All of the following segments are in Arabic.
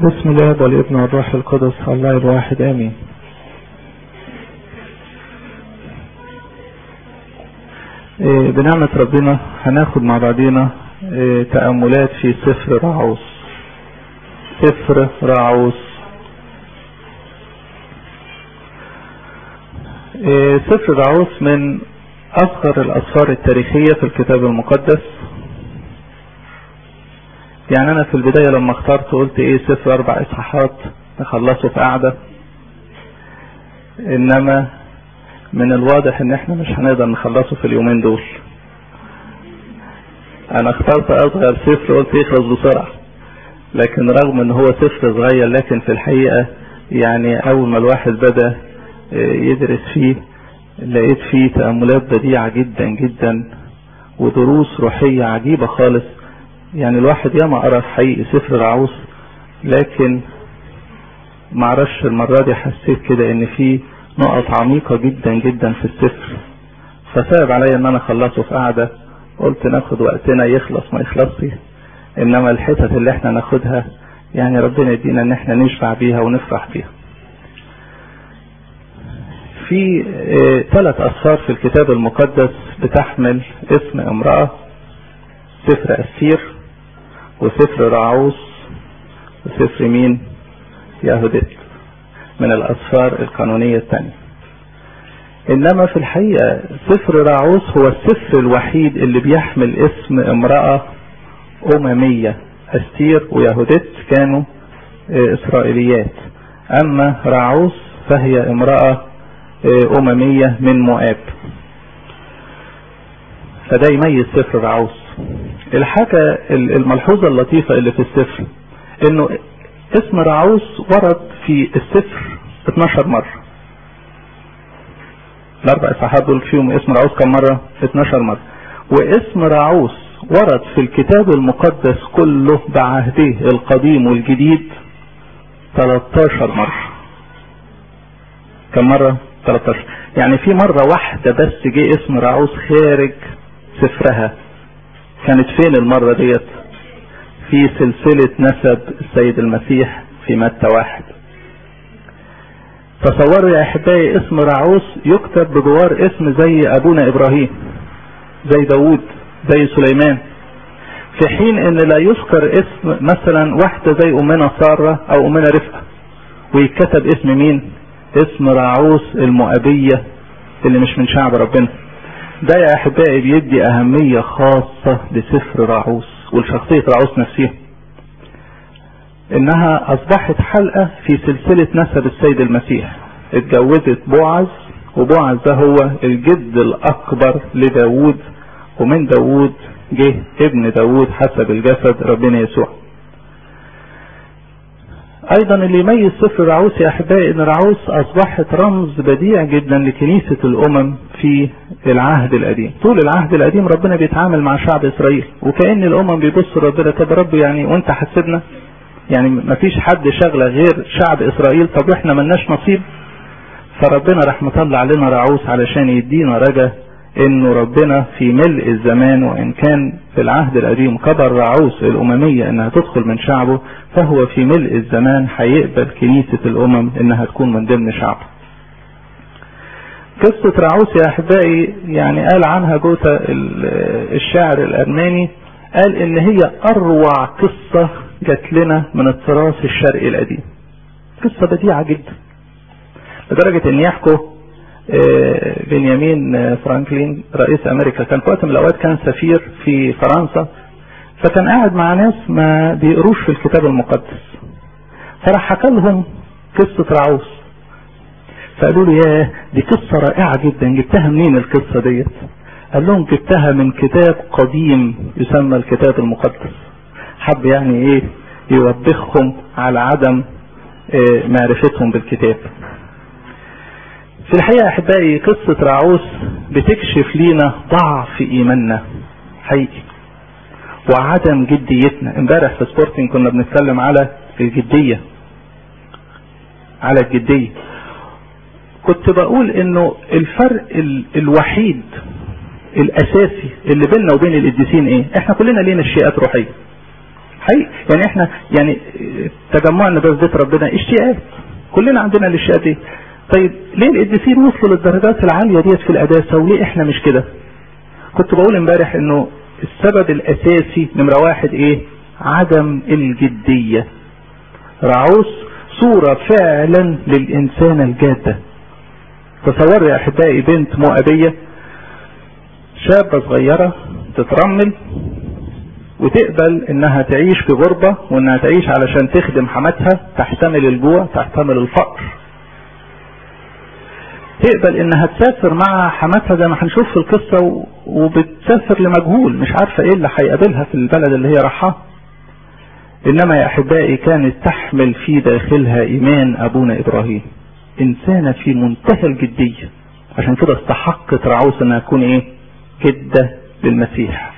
بسم الله والابن والروح القدس الله الواحد امين. بنعمة ربنا هناخد مع بعضينا تأملات في سفر راعوث. سفر راعوث سفر راعوث من أصغر الأسفار التاريخية في الكتاب المقدس. يعني أنا في البداية لما اخترت قلت سفر 4 إصحاحات نخلصه في قعدة، إنما من الواضح إن احنا مش هنقدر نخلصه في اليومين دول. أنا اخترت أصغر سفر قلت يخلص بسرعة، لكن رغم إن هو سفر صغير لكن في الحقيقة يعني أول ما الواحد بدأ يدرس فيه لقيت فيه تأملات بديعة جدا جدا ودروس روحية عجيبة خالص. يعني الواحد ياما قرأ حقيقي سفر راعوث، لكن معرفش المرة دي حسيت كده ان في نقط عميقة جدا جدا في السفر، فصعب عليا ان انا اخلصه في قعدة. قلت ناخد وقتنا يخلص ما يخلصش، انما الحتت اللي احنا ناخدها يعني ربنا يدينا ان احنا نشفع بيها ونفرح بيها. في 3 أسفار في الكتاب المقدس بتحمل اسم امرأة: سفر أستير وسفر راعوث وسفر مين؟ يهودت، من الأسفار القانونية الثانية. إنما في الحقيقة سفر راعوث هو السفر الوحيد اللي بيحمل اسم امرأة أممية. أستير ويهودت كانوا إسرائيليات، أما راعوث فهي امرأة أممية من مؤاب، فده يميز سفر راعوث. الحاجة الملحوظة اللطيفة اللي في السفر انه اسم راعوث ورد في السفر 12 مرة. ال4 إصحاحات دول فيهم اسم راعوث كم مرة؟ 12 مرة. واسم راعوث ورد في الكتاب المقدس كله بعهده القديم والجديد 13 مرة. كم مرة؟ 13. يعني في مرة واحدة بس جه اسم راعوث خارج سفرها. كانت فين المرة ديت؟ في سلسلة نسب السيد المسيح في متى 1. تصوروا يا احبائي اسم راعوث يكتب بجوار اسم زي ابونا ابراهيم، زي داود، زي سليمان، في حين ان لا يذكر اسم مثلا واحدة زي امنا سارة او امنا رفقة، ويكتب اسم مين؟ اسم راعوث المؤابية اللي مش من شعب ربنا. ده يا احبائي بيدي اهمية خاصة لسفر راعوث والشخصية راعوث نفسها، انها اصبحت حلقة في سلسلة نسب السيد المسيح. اتجوزت بوعز، وبوعز ده هو الجد الاكبر لداود، ومن داود جه ابن داود حسب الجسد ربنا يسوع. ايضا اللي يميز سفر راعوث يا احبائي ان راعوث اصبحت رمز بديع جدا لكنيسة الامم في العهد القديم. طول العهد القديم ربنا بيتعامل مع شعب اسرائيل، وكأن الامم بيبصوا ربنا، طب رب يعني وانت حسبنا؟ يعني مفيش حد شغله غير شعب اسرائيل، طب احنا ملناش نصيب؟ فربنا راح مطلع لنا راعوث علشان يدينا رجا انه ربنا في ملء الزمان، وان كان في العهد القديم كبر راعوث الاممية انها تدخل من شعبه، فهو في ملء الزمان هيقبل كنيسة الامم انها تكون من ضمن شعبه. قصة راعوث يا احبائي يعني قال عنها جوتا الشاعر الارماني، قال ان هي اروع قصة جات لنا من التراث الشرقي القديم. قصة بديعة جدا لدرجة ان يحكوا بنيامين فرانكلين رئيس امريكا كان في وقت من الاوقات كان سفير في فرنسا، فكان قاعد مع ناس ما بيقروش في الكتاب المقدس، فراح حكى لهم قصة راعوث، فقالوا له ياه دي قصة رائعة جدا، جبتها منين القصة ديت؟ قال لهم جبتها من كتاب قديم يسمى الكتاب المقدس. حب يعني يوبخهم على عدم معرفتهم بالكتاب. في الحقيقة احبائي قصة راعوث بتكشف لينا ضعف ايماننا حقيقي وعدم جديتنا. امبارح في سبورتنج كنا بنتكلم على الجدية، على الجدية. كنت بقول انه الفرق الوحيد الاساسي اللي بيننا وبين القديسين احنا كلنا لينا اشياءات روحية، حقيقي يعني احنا يعني تجمعنا ده في بيت ربنا اشتياقات، كلنا عندنا الاشتياقات دي. طيب ليه القديسين وصلوا للدرجات العالية ديت في القداسة وليه احنا مش كده؟ كنت بقول امبارح انه السبب الاساسي نمرة واحد ايه؟ عدم الجدية. رعوس صورة فعلا للانسان الجادة. تصوروا يا احبائي بنت مؤبية شابة صغيرة تترمل وتقبل انها تعيش في غربة وانها تعيش علشان تخدم حماتها، تحتمل الجوع تحتمل الفقر، تقبل انها تسافر مع حماتها زي ما هنشوف في القصة وبتسافر لمجهول مش عارفة ايه اللي هيقابلها في البلد اللي هي راحها. انما يا احبائي كانت تحمل في داخلها ايمان ابونا ابراهيم، انسانة في منتهى الجدية. عشان كده استحقت رعوس انها تكون ايه؟ جدة للمسيح.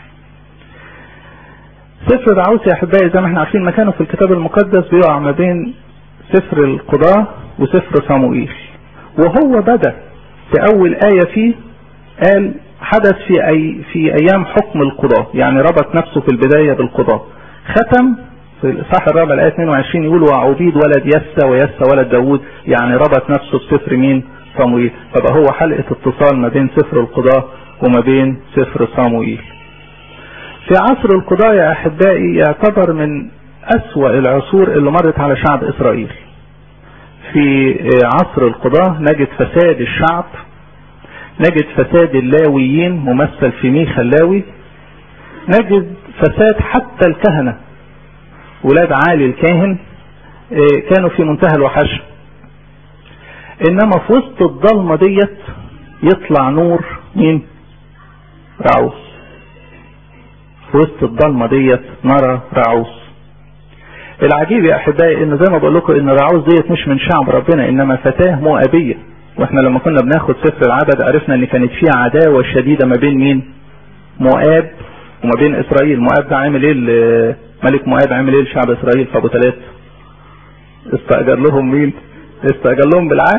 سفر رعوس يا احبائي زي ما احنا عارفين مكانه في الكتاب المقدس بيقع ما بين سفر القضاة وسفر صموئيل. وهو بدأ في اول آية فيه قال حدث في ايام حكم القضاة، يعني ربط نفسه في البداية بالقضاة. ختم في الإصحاح الرابع الآية 22 يقول وعبيد ولد يسى ويسى ولد داود، يعني ربط نفسه بسفر مين؟ صموئيل. فبقى هو حلقة اتصال ما بين سفر القضاة وما بين سفر صموئيل. في عصر القضاة يا أحبائي يعتبر من أسوأ العصور اللي مرت على شعب إسرائيل. في عصر القضاة نجد فساد الشعب، نجد فساد اللاويين ممثل في ميخا اللاوي، نجد فساد حتى الكهنة ولاد عالي الكاهن كانوا في منتهى الوحشة. انما في وسط الضلمة ديت يطلع نور مين؟ رعوس. في وسط الضلمة ديت نرى رعوس. العجيب يا احبائي ان زي ما بقول لكم ان رعوس ديت مش من شعب ربنا انما فتاة مؤبية. واحنا لما كنا بناخد سفر العدد عرفنا ان كانت فيه عداوة شديدة ما بين مين؟ مؤاب وما بين اسرائيل. مؤاب ده عامل ايه؟ ملك مؤاب عامل ايه لشعب اسرائيل في ابو تلات؟ استأجر لهم مين؟ استأجر لهم بالعهد.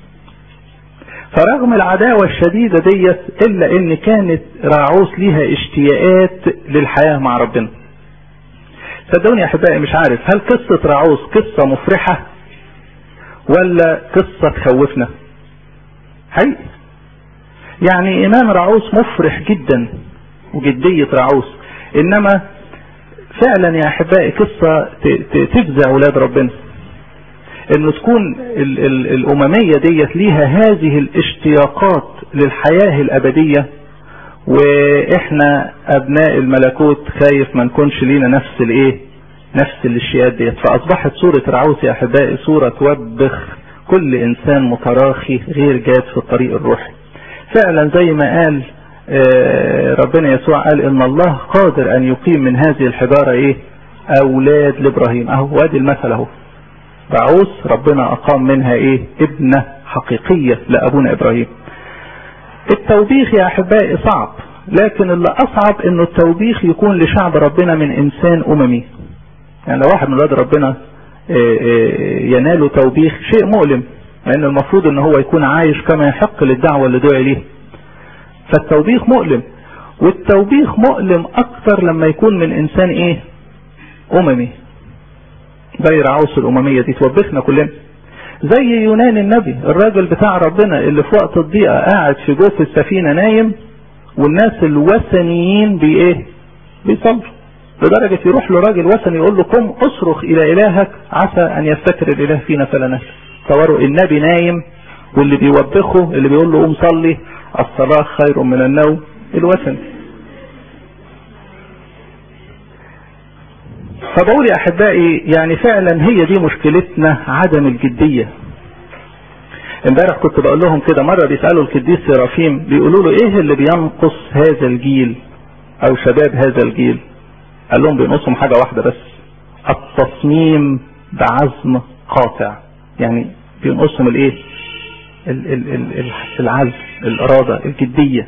فرغم العداوة الشديدة ديت الا ان كانت رعوس ليها اشتياقات للحياة مع ربنا. صدقوني يا احبائي مش عارف هل قصة رعوس قصة مفرحة ولا قصة تخوفنا؟ حقيقي يعني ايمان رعوس مفرح جدا وجدية رعوس، انما فعلا يا احبائي قصة تفزع اولاد ربنا انه تكون الاممية ديت ليها هذه الاشتياقات للحياة الابدية، واحنا ابناء الملكوت خايف ما نكونش لينا نفس نفس الاشياء ديت. فاصبحت صورة رعوس يا احبائي صورة توبخ كل انسان متراخي غير جاد في الطريق الروحي. فعلا زي ما قال ربنا يسوع قال ان الله قادر ان يقيم من هذه الحجارة اولاد لابراهيم. اهو وادي المثل اهو، رعوس ربنا اقام منها ابنة حقيقية لابونا ابراهيم. التوبيخ يا احبائي صعب، لكن اللي اصعب انه التوبيخ يكون لشعب ربنا من انسان اممي. يعني لو واحد من ولاد ربنا يناله توبيخ شيء مؤلم، لان المفروض ان هو يكون عايش كما يحق للدعوة اللي دعي ليه. فالتوبيخ مؤلم، والتوبيخ مؤلم اكتر لما يكون من انسان اممي. زي رعوس الاممية دي توبخنا كلنا. زي يونان النبي الراجل بتاع ربنا اللي في وقت الضيقة قاعد في جوف السفينة نايم، والناس الوثنيين بيصلوا، لدرجة يروح له راجل وثني يقول له قم اصرخ الى الهك عسى ان يفتكر الاله فينا فلا نهلك. تصوروا النبي نايم واللي بيوبخه اللي بيقول له قم صلي، الصلاة خير من النوم، الوثني. فبقول يا احبائي يعني فعلا هي دي مشكلتنا، عدم الجدية. امبارح كنت بقول لهم كده، مرة بيسألوا القديس سيرافيم بيقولوا له ايه اللي بينقص هذا الجيل او شباب هذا الجيل؟ قال لهم بينقصهم حاجة واحدة بس، التصميم بعزم قاطع. يعني بينقصهم العزم، الارادة، الجدية.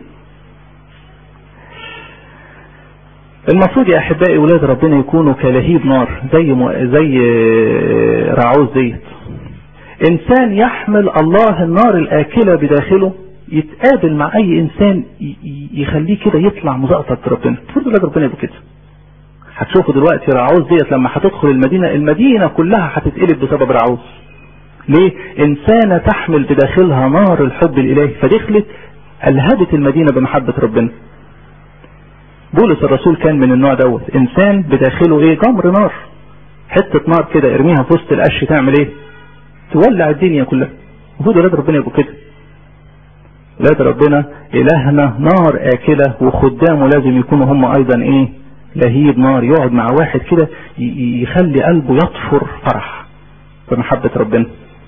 المفروض يا احبائي ولاد ربنا يكونوا كلهيب نار زي رعوس ديت. انسان يحمل الله النار الاكلة بداخله، يتقابل مع اي انسان يخليه كده يطلع مزقطط ربنا. المفروض ولاد ربنا يبقوا كده. هتشوفوا دلوقتي رعوز ديت لما هتدخل المدينة كلها هتتقلب بسبب رعوز. ليه؟ انسانة تحمل بداخلها نار الحب الالهي، فدخلت الهبت المدينة بمحبة ربنا. بولس الرسول كان من النوع دوت، انسان بداخله ايه؟ جمر نار، حتة نار كده ارميها في وسط القش تعمل ايه؟ تولع الدنيا كلها. المفروض ولاد ربنا يبقوا كده. ولاد ربنا الهنا نار اكلة، وخدامه لازم يكونوا هم ايضا ايه؟ لهيب نار، يقعد مع واحد كده يخلي قلبه يطفر فرح بمحبة ربنا.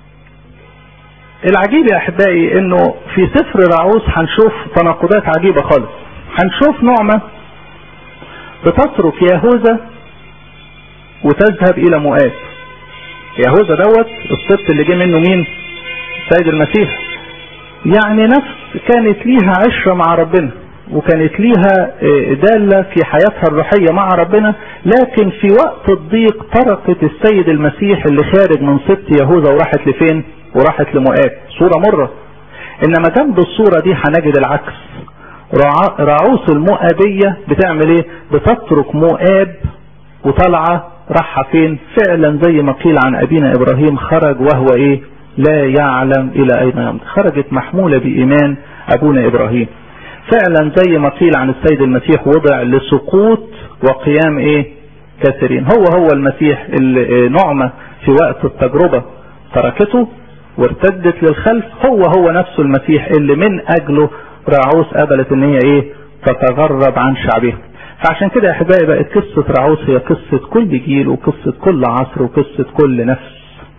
العجيب يا احبائي انه في سفر رعوز هنشوف تناقضات عجيبة خالص. هنشوف نعمة بتترك يهوذا وتذهب الى مؤاب. يهوذا دوت السبط اللي جه منه مين؟ السيد المسيح. يعني نفس كانت ليها عشرة مع ربنا، وكانت ليها دالة في حياتها الروحية مع ربنا، لكن في وقت الضيق تركت السيد المسيح اللي خارج من سبط يهوذا وراحت لفين؟ وراحت لمؤاب. صورة مرة. انما جنب الصورة دي هنجد العكس. رعوس المؤابية بتعمل ايه؟ بتترك مؤاب وطلعة راحة فين؟ فعلا زي ما قيل عن ابينا ابراهيم، خرج وهو ايه؟ لا يعلم الى اين يمضي. خرجت محمولة بايمان ابونا ابراهيم. فعلا زي ما قيل عن السيد المسيح، وضع لسقوط وقيام ايه؟ كثيرين. هو المسيح نعمة في وقت التجربة تركته وارتدت للخلف، هو نفسه المسيح اللي من اجله رعوس قبلت ان هي ايه؟ تتغرب عن شعبها. فعشان كده يا احبائي بقت قصة رعوس هي قصة كل جيل وقصة كل عصر وقصة كل نفس.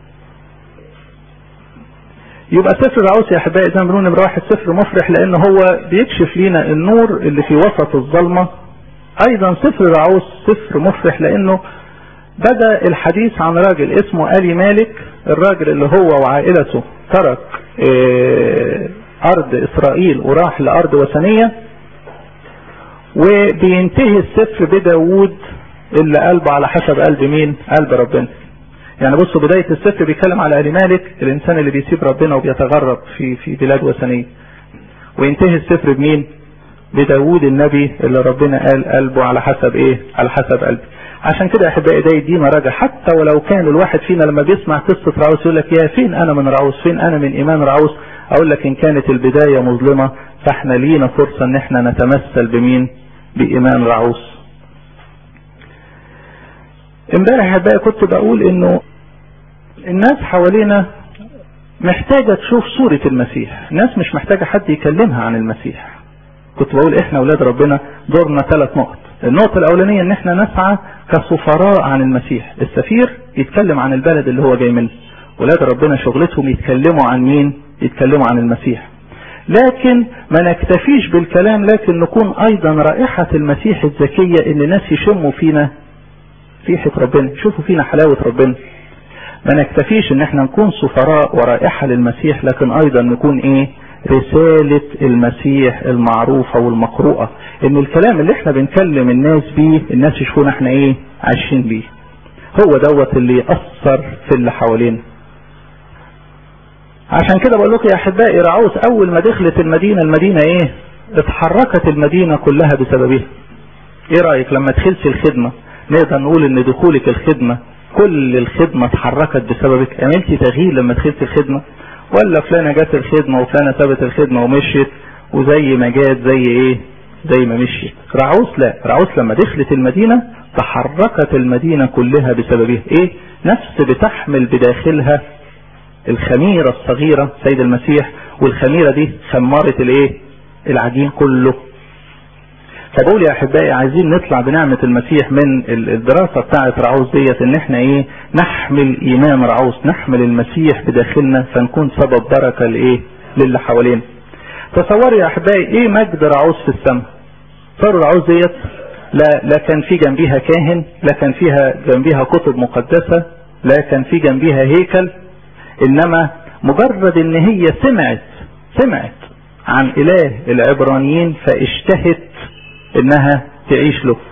يبقى سفر رعوس يا احبائي زي ما بنقول نمرة واحد سفر مفرح، لان هو بيكشف لينا النور اللي في وسط الظلمة. ايضا سفر رعوس سفر مفرح لانه بدأ الحديث عن راجل اسمه آلي مالك، الراجل اللي هو وعائلته ترك ارض اسرائيل وراح لارض وثنية. وبينتهي السفر بداود اللي قلبه على حسب قلب مين؟ قلب ربنا. يعني بصوا بداية السفر بيتكلم على آلي مالك، الانسان اللي بيسيب ربنا وبيتغرب في بلاد وثنية. وينتهي السفر بمين؟ بداود النبي اللي ربنا قال قلبه على حسب ايه؟ على حسب قلبه. عشان كده يا احبائي ده يدينا رجع، حتى ولو كان الواحد فينا لما بيسمع قصة رعوس يقول لك يا فين انا من رعوس؟ فين انا من ايمان رعوس؟ اقول لك ان كانت البداية مظلمة فاحنا لينا فرصة ان احنا نتمثل بمين؟ بايمان رعوس. امبارح يا احبائي كنت بقول انه الناس حوالينا محتاجة تشوف صورة المسيح، الناس مش محتاجة حد يكلمها عن المسيح. كنت بقول احنا اولاد ربنا دورنا 3 نقط. النقطة الاولانية ان احنا نسعى كسفراء عن المسيح. السفير يتكلم عن البلد اللي هو جاي منه، ولاد ربنا شغلتهم يتكلموا عن مين؟ يتكلموا عن المسيح. لكن ما نكتفيش بالكلام، لكن نكون ايضا رائحة المسيح الزكية، ان الناس يشموا فينا ريحة ربنا، يشوفوا فينا حلاوة ربنا. ما نكتفيش ان احنا نكون سفراء ورائحة للمسيح، لكن ايضا نكون ايه؟ رسالة المسيح المعروفة والمقروءة، ان الكلام اللي احنا بنكلم الناس بيه الناس يشوفون احنا ايه؟ عايشين بيه. هو دوت اللي يأثر في اللي حوالينا. عشان كده بقول لكم يا احبائي رعوس اول ما دخلت المدينة ايه؟ اتحركت المدينة كلها بسببها. ايه رأيك لما دخلت الخدمة نقدر نقول ان دخولك الخدمة كل الخدمة اتحركت بسببك؟ عملتي تغيير لما دخلت الخدمة؟ ولا فلانة جات الخدمة وفلانة سابت الخدمة ومشيت وزي ما جات زي ايه؟ زي ما مشيت. رعوس لا، رعوس لما دخلت المدينة تحركت المدينة كلها بسببها. ايه؟ نفس بتحمل بداخلها الخميرة الصغيرة سيد المسيح، والخميرة دي خمرت الايه؟ العجين كله. فبقول يا احبائي عايزين نطلع بنعمة المسيح من الدراسة بتاعة رعوس ديت، ان احنا ايه؟ نحمل ايمان رعوس، نحمل المسيح بداخلنا فنكون سبب بركة لايه؟ للي حوالينا. تصوروا يا احبائي ايه مجد رعوس في السماء. صاروا رعوس ديت لا كان في جنبيها كاهن، لا كان فيها جنبيها كتب مقدسة، لا كان في جنبيها هيكل، انما مجرد ان هي سمعت عن اله العبرانيين فاشتهت انها تعيش له.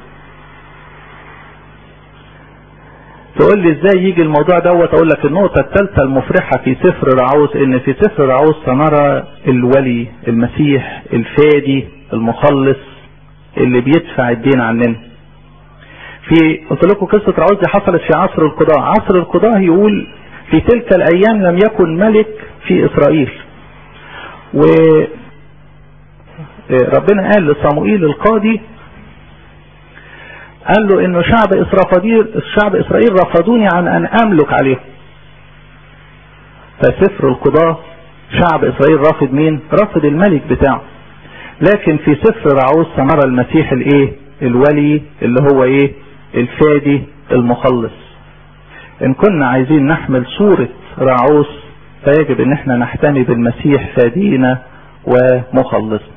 تقول لي ازاي يجي الموضوع دوت؟ اقول لك النقطة الثالثة المفرحة في سفر رعوس، ان في سفر رعوس سنرى الولي المسيح الفادي المخلص اللي بيدفع الدين عننا. قلت لكم قصة رعوز دي حصلت في عصر القضاء. عصر القضاء يقول في تلك الايام لم يكن ملك في اسرائيل، وربنا قال لصموئيل القاضي، قال له انه شعب اسرائيل رفضوني عن ان املك عليهم. فسفر القضاء شعب اسرائيل رافض مين؟ رافض الملك بتاعه. لكن في سفر رعوز سنرى المسيح الايه؟ الولي، اللي هو ايه؟ الفادي المخلص. ان كنا عايزين نحمل صورة رعوز فيجب ان احنا نحتمي بالمسيح فادينا ومخلصنا.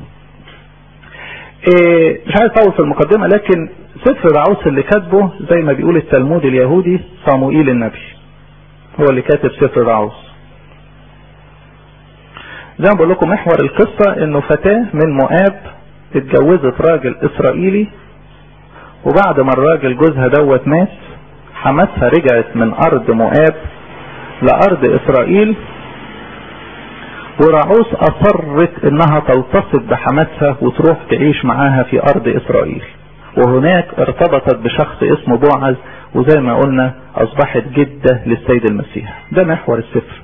مش عايز اطول في المقدمة، لكن سفر رعوز اللي كاتبه زي ما بيقول التلمود اليهودي صموئيل النبي، هو اللي كاتب سفر رعوز. زي ما بقول لكم محور القصة انه فتاة من مؤاب اتجوزت راجل اسرائيلي، وبعد ما الراجل جوزها دوت مات حماتها رجعت من ارض مؤاب لارض اسرائيل، ورعوز اصرت انها تلتصق بحماتها وتروح تعيش معاها في ارض اسرائيل، وهناك ارتبطت بشخص اسمه بوعز، وزي ما قلنا اصبحت جدة للسيد المسيح. ده محور السفر.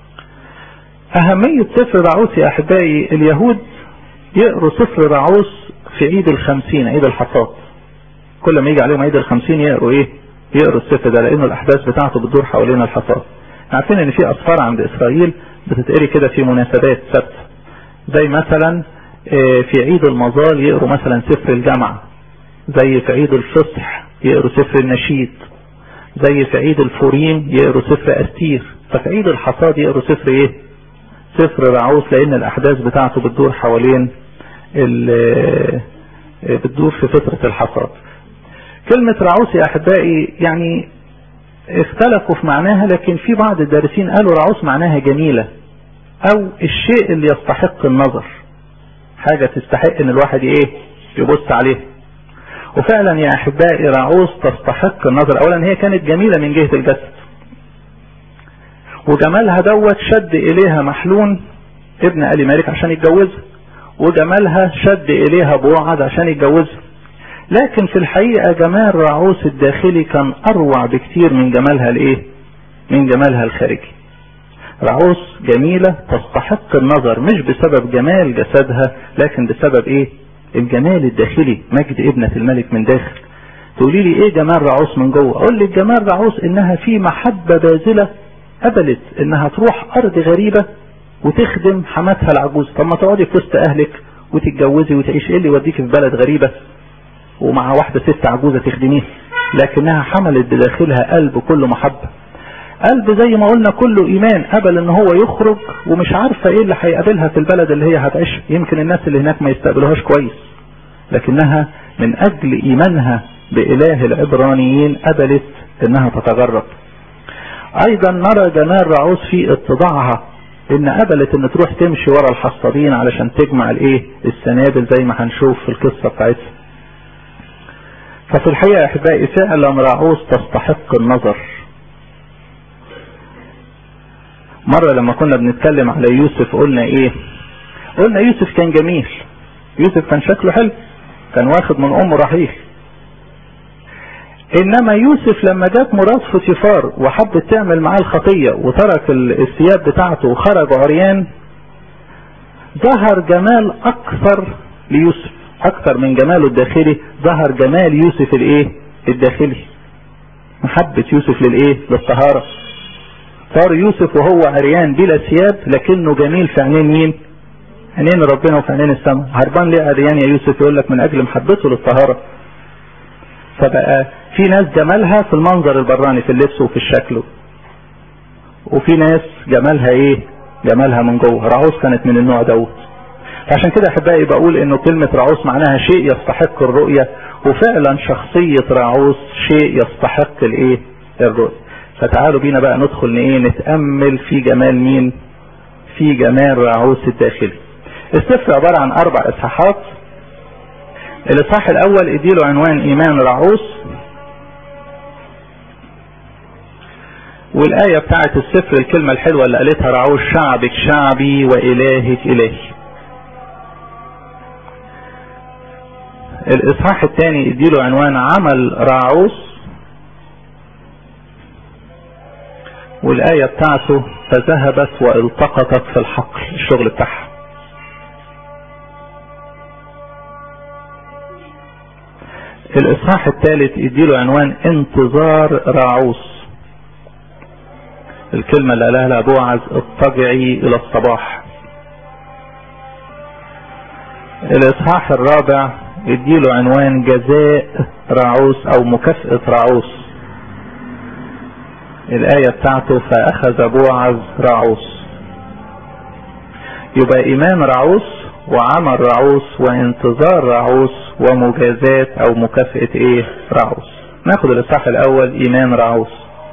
اهمية سفر رعوز يا احبائي، اليهود يقروا سفر رعوز في عيد الخمسين، عيد الحصاد. كل ما يجي عليهم عيد الخمسين يقروا يقروا السفر ده، لانه الاحداث بتاعته بتدور حوالين الحصاد. عارفين ان في اسفار عند اسرائيل بتتقري كده في مناسبات ثابته، زي مثلا في عيد المظال يقروا مثلا سفر الجامعة، زي في عيد الفصح يقروا سفر النشيد، زي في عيد الفوريم يقروا سفر استير. ففي عيد الحصاد يقروا سفر سفر رعوز، لان الاحداث بتاعته بتدور حوالين بتدور في فترة الحصاد. كلمة رعوز يا احبائي يعني اختلفوا في معناها، لكن في بعض الدارسين قالوا رعوز معناها جميلة، او الشيء اللي يستحق النظر، حاجة تستحق ان الواحد يبص عليه. وفعلا يا احبائي رعوز تستحق النظر. اولا هي كانت جميلة من جهة الجسد، وجمالها دوت شد اليها محلون ابن آل مالك عشان يتجوزها، وجمالها شد اليها بوعز عشان يتجوزها. لكن في الحقيقة جمال رعوز الداخلي كان اروع بكتير من جمالها من جمالها الخارجي. رعوز جميلة تستحق النظر، مش بسبب جمال جسدها، لكن بسبب الجمال الداخلي، مجد ابنة الملك من داخل. تقولي لي جمال رعوز من جوه؟ اقول لك جمال رعوز انها في محبة باذلة، قبلت انها تروح ارض غريبة وتخدم حماتها العجوز. طب ما تقعدي في وسط اهلك وتتجوزي وتعيش، ايه اللي يوديك في بلد غريبة ومع واحدة ست عجوزة تخدميها؟ لكنها حملت بداخلها قلب كله محبة، قلب زي ما قلنا كله ايمان، قبل ان هو يخرج ومش عارفة ايه اللي هيقابلها في البلد اللي هي هتعيش. يمكن الناس اللي هناك ما يستقبلوهاش كويس، لكنها من اجل ايمانها باله العبرانيين قبلت انها تتغرب. ايضا نرى جمال رعوز في اتضاعها، ان قبلت ان تروح تمشي ورا الحصادين علشان تجمع السنابل زي ما هنشوف في القصة بتاعتها. ففي الحقيقة يا احبائي فعلا رعوز تستحق النظر. مرة لما كنا بنتكلم على يوسف قلنا قلنا يوسف كان جميل، يوسف كان شكله حلو، كان واخد من امه رحيل. انما يوسف لما جات مرات فوتيفار وحبت تعمل معاه الخطية وترك الثياب بتاعته وخرج عريان، ظهر جمال اكثر ليوسف، اكثر من جماله الداخلي. ظهر جمال يوسف الداخلي، محبة يوسف للطهارة. صار يوسف وهو عريان بلا ثياب لكنه جميل في عينين مين؟ عينين ربنا وفي عينين السماء. هربان ليه عريان يا يوسف؟ يقول لك من اجل محبته للطهارة. فبقى في ناس جمالها في المنظر البراني، في اللبس وفي الشكل، وفي ناس جمالها جمالها من جوه. رعوز كانت من النوع دوت. عشان كده احبائي بقول انه كلمة رعوز معناها شيء يستحق الرؤية، وفعلا شخصية رعوز شيء يستحق الرؤية. فتعالوا بينا بقى ندخل نتأمل في جمال مين؟ في جمال رعوز الداخلي. السفر عبارة عن 4 اصحاحات. الاصحاح الاول اديله عنوان ايمان رعوز، والآية بتاعت السفر الكلمة الحلوة اللي قالتها رعوز: شعبك شعبي وإلهك إلهي. الاصحاح الثاني اديله عنوان عمل راعوس، والآية بتاعته فذهبت والتقطت في الحقل، الشغل بتاعها. الاصحاح الثالث اديله عنوان انتظار راعوس، الكلمة اللي قالها بوعز اضطجعي الى الصباح. الاصحاح الرابع اديله عنوان جزاء راعوس او مكافأة راعوس، الآية بتاعته فأخذ بوعز راعوس. يبقى إيمان راعوس وعمل راعوس وانتظار راعوس ومجازات او مكافأة ايه راعوس. ناخد الاصحاح الاول ايمان راعوس.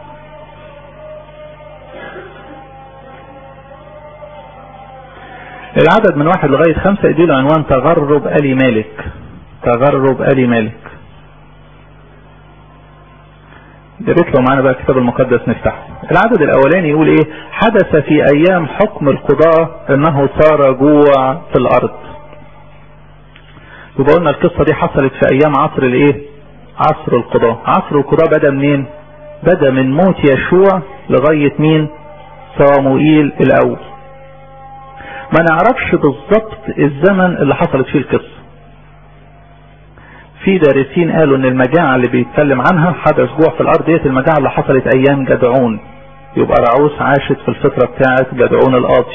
العدد من 1 لغاية 5 اديله عنوان تغرب آل مالك. تغرب آل مالك. يا ريت لو معانا بقى الكتاب المقدس نفتحه. العدد الاولاني يقول ايه؟ حدث في ايام حكم القضاة انه صار جوع في الارض. يبقى قلنا القصة دي حصلت في ايام عصر الايه؟ عصر القضاة. عصر القضاة بدأ منين؟ بدأ من موت يشوع لغاية مين؟ صاموئيل الاول. ما نعرفش بالظبط الزمن اللي حصلت فيه القصة. في دارسين قالوا ان المجاعة اللي بيتكلم عنها حدث جوع في الارض ديت المجاعة اللي حصلت ايام جدعون. يبقى راعوس عاشت في الفترة بتاعت جدعون القاضي.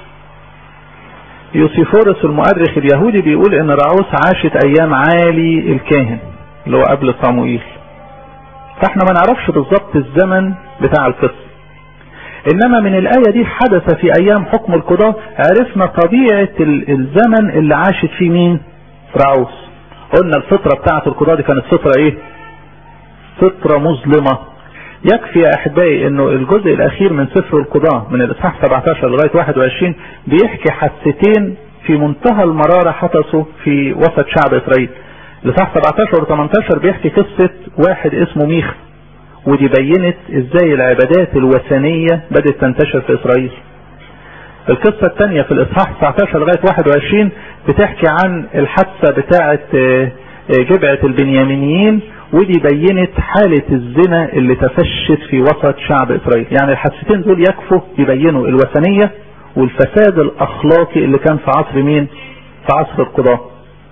يوسيفورس المؤرخ اليهودي بيقول ان راعوس عاشت ايام عالي الكاهن اللي هو قبل صاموئيل. فاحنا ما نعرفش بالظبط الزمن بتاع القصة. انما من الاية دي حدث في ايام حكم القضاة عرفنا طبيعة الزمن اللي عاشت فيه مين؟ راعوس. قلنا الفترة بتاعت القضاء دي كانت فترة ايه؟ فترة مظلمة. يكفي يا احبائي انه الجزء الاخير من سفر القضاء من الاصحاح 17 لغاية 21 بيحكي حادثتين في منتهى المرارة حدثوا في وسط شعب اسرائيل. الاصحاح 17 و 18 بيحكي قصة واحد اسمه ميخا، ودي بينت ازاي العبادات الوثنية بدأت تنتشر في اسرائيل. القصة الثانية في الاصحاح 19 لغاية 21 بتحكي عن الحادثة بتاعة جبعة البنيامينيين، ودي بينت حالة الزنا اللي تفشت في وسط شعب اسرائيل. يعني الحادثتين دول يكفوا يبينوا الوثنية والفساد الاخلاقي اللي كان في عصر مين؟ في عصر القضاة.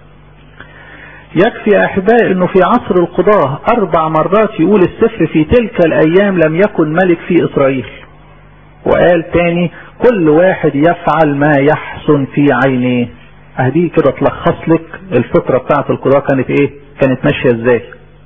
يكفي يا احبائي انه في عصر القضاة 4 مرات يقول السفر في تلك الايام لم يكن ملك في اسرائيل. وقال تاني كل واحد يفعل ما يحسن في عينيه. اهدي كده تلخص لك الفترة بتاعت القضاء كانت ايه؟ كانت ماشية ازاي.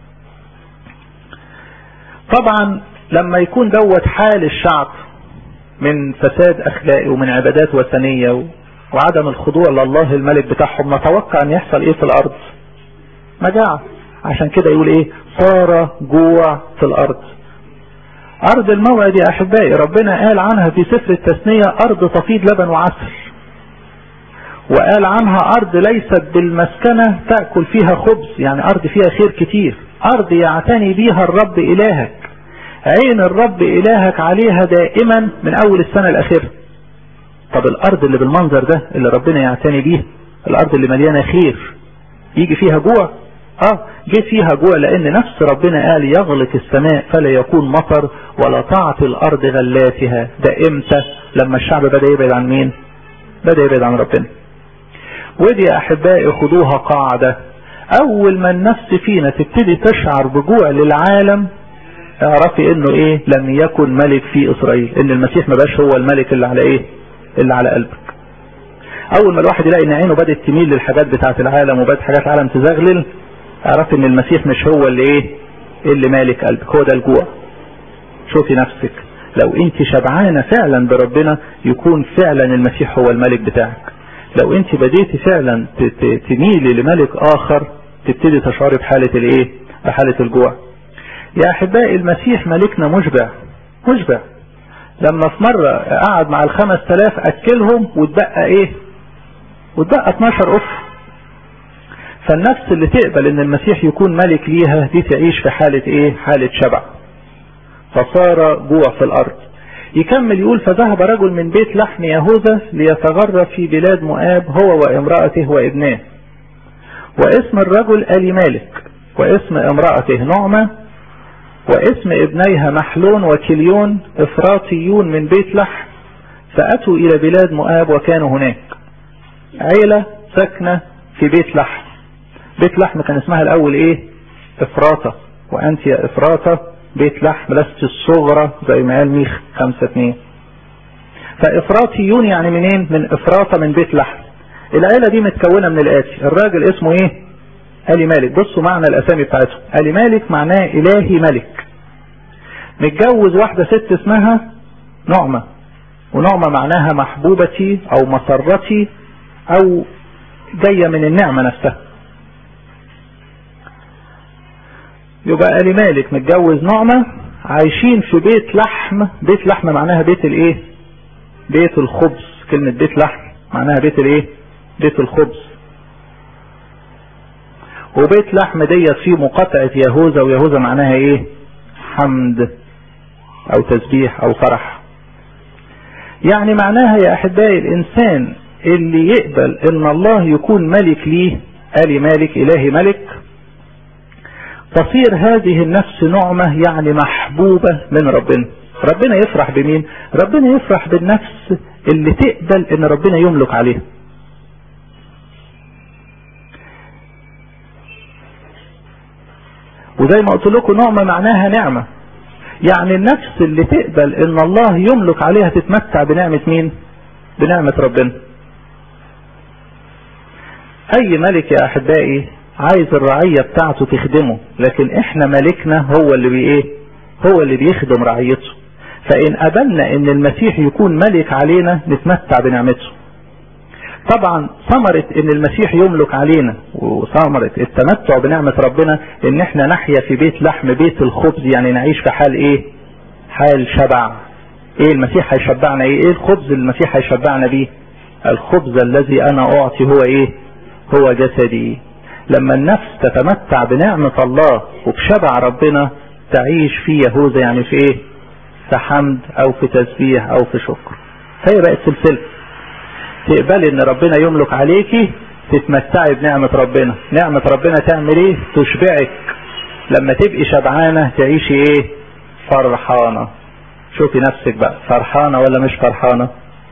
طبعا لما يكون دوت حال الشعب من فساد اخلاقي ومن عبادات وثنية وعدم الخضوع لله الملك بتاعهم، نتوقع ان يحصل ايه في الارض؟ مجاعة. عشان كده يقول ايه؟ صار جوع في الارض. ارض الموعد يا احبائي ربنا قال عنها في سفر التثنية ارض تفيض لبن وعسل، وقال عنها ارض ليست بالمسكنة تأكل فيها خبز، يعني ارض فيها خير كتير، ارض يعتني بيها الرب الهك، عين الرب الهك عليها دائما من اول السنة الاخيرة. طب الارض اللي بالمنظر ده اللي ربنا يعتني بيها، الارض اللي مليانة خير، يجي فيها جوع؟ جه فيها جوع لان نفس ربنا قال يغلق السماء فلا يكون مطر ولا تعطي الارض غلاتها. ده امتى؟ لما الشعب بدأ يبعد عن مين؟ بدأ يبعد عن ربنا. ودي يا احبائي خدوها قاعدة، اول ما النفس فينا تبتدي تشعر بجوع للعالم اعرفي انه ايه؟ لم يكن ملك في اسرائيل، ان المسيح ما بقاش هو الملك اللي على ايه؟ اللي على قلبك. اول ما الواحد يلاقي ان عينه بدأت تميل للحاجات بتاعت العالم وبدأت حاجات العالم تزغلل، اعرف ان المسيح مش هو اللي ايه؟ اللي مالك قلبك. هو ده الجوع. شوفي نفسك، لو انت شبعانة فعلا بربنا يكون فعلا المسيح هو الملك بتاعك. لو انت بديتي فعلا تميلي لملك اخر تبتدي تشعري بحالة الايه؟ بحالة الجوع. يا احبائي المسيح ملكنا مشبع مشبع. لما في مرة قعد مع 5000 اكلهم واتبقى ايه؟ واتبقى 12 قفر. فالنفس اللي تقبل ان المسيح يكون ملك ليها دي تعيش في حالة ايه؟ حالة شبع. فصار جوع في الارض. يكمل يقول فذهب رجل من بيت لحم يهوذا ليتغرب في بلاد مؤاب هو وامرأته وابناه، واسم الرجل أليمالك، واسم امرأته نعمة، واسم ابنيها محلون وكليون افراطيون من بيت لحم، فأتوا إلى بلاد مؤاب وكانوا هناك. عيلة ساكنة في بيت لحم. بيت لحم كان اسمها الأول إيه؟ إفراطة. وأنت يا إفراطة بيت لحم لست الصغرى زي ما قال ميخ 5:2. فإفراطيون يعني منين؟ من إفراطة من بيت لحم. العيلة دي متكونة من الآتي: الراجل اسمه إيه؟ أليمالك. بصوا معنى الأسامي بتاعته. أليمالك معناه إلهي ملك. متجوز واحدة ست اسمها نعمة، ونعمة معناها محبوبتي أو مسرتي أو جاية من النعمة نفسها. يبقى أليمالك متجوز نعمة، عايشين في بيت لحم. بيت لحم معناها بيت الايه؟ بيت الخبز. كلمة بيت لحم معناها بيت الايه؟ بيت الخبز. وبيت لحم ديت فيه مقاطعة يهوذا، ويهوذا معناها ايه؟ حمد او تسبيح او فرح. يعني معناها يا احبائي الانسان اللي يقبل ان الله يكون ملك ليه، أليمالك إلهي ملك، تصير هذه النفس نعمة، يعني محبوبة من ربنا. ربنا يفرح بمين؟ ربنا يفرح بالنفس اللي تقبل ان ربنا يملك عليها. وزي ما قلت لكم نعمة معناها نعمة، يعني النفس اللي تقبل ان الله يملك عليها تتمتع بنعمة مين؟ بنعمة ربنا. اي ملك يا احبائي عايز الرعية بتاعته تخدمه، لكن احنا ملكنا هو اللي بايه؟ هو اللي بيخدم رعيته. فان قبلنا ان المسيح يكون ملك علينا نتمتع بنعمته. طبعا ثمرة ان المسيح يملك علينا وثمرة التمتع بنعمة ربنا ان احنا نحيا في بيت لحم، بيت الخبز، يعني نعيش في حال ايه؟ حال شبع. ايه المسيح هيشبعنا ايه؟ ايه الخبز اللي المسيح هيشبعنا بيه؟ الخبز الذي انا اعطي هو ايه؟ هو جسدي. لما النفس تتمتع بنعمة الله وبشبع ربنا تعيش في يهوذا، يعني في ايه؟ في حمد او في تسبيح او في شكر. هي بقت سلسلة. تقبلي ان ربنا يملك عليكي تتمتعي بنعمة ربنا. نعمة ربنا تعمل ايه؟ تشبعك. لما تبقي شبعانة تعيشي ايه؟ فرحانة. شوفي نفسك بقى فرحانة ولا مش فرحانة.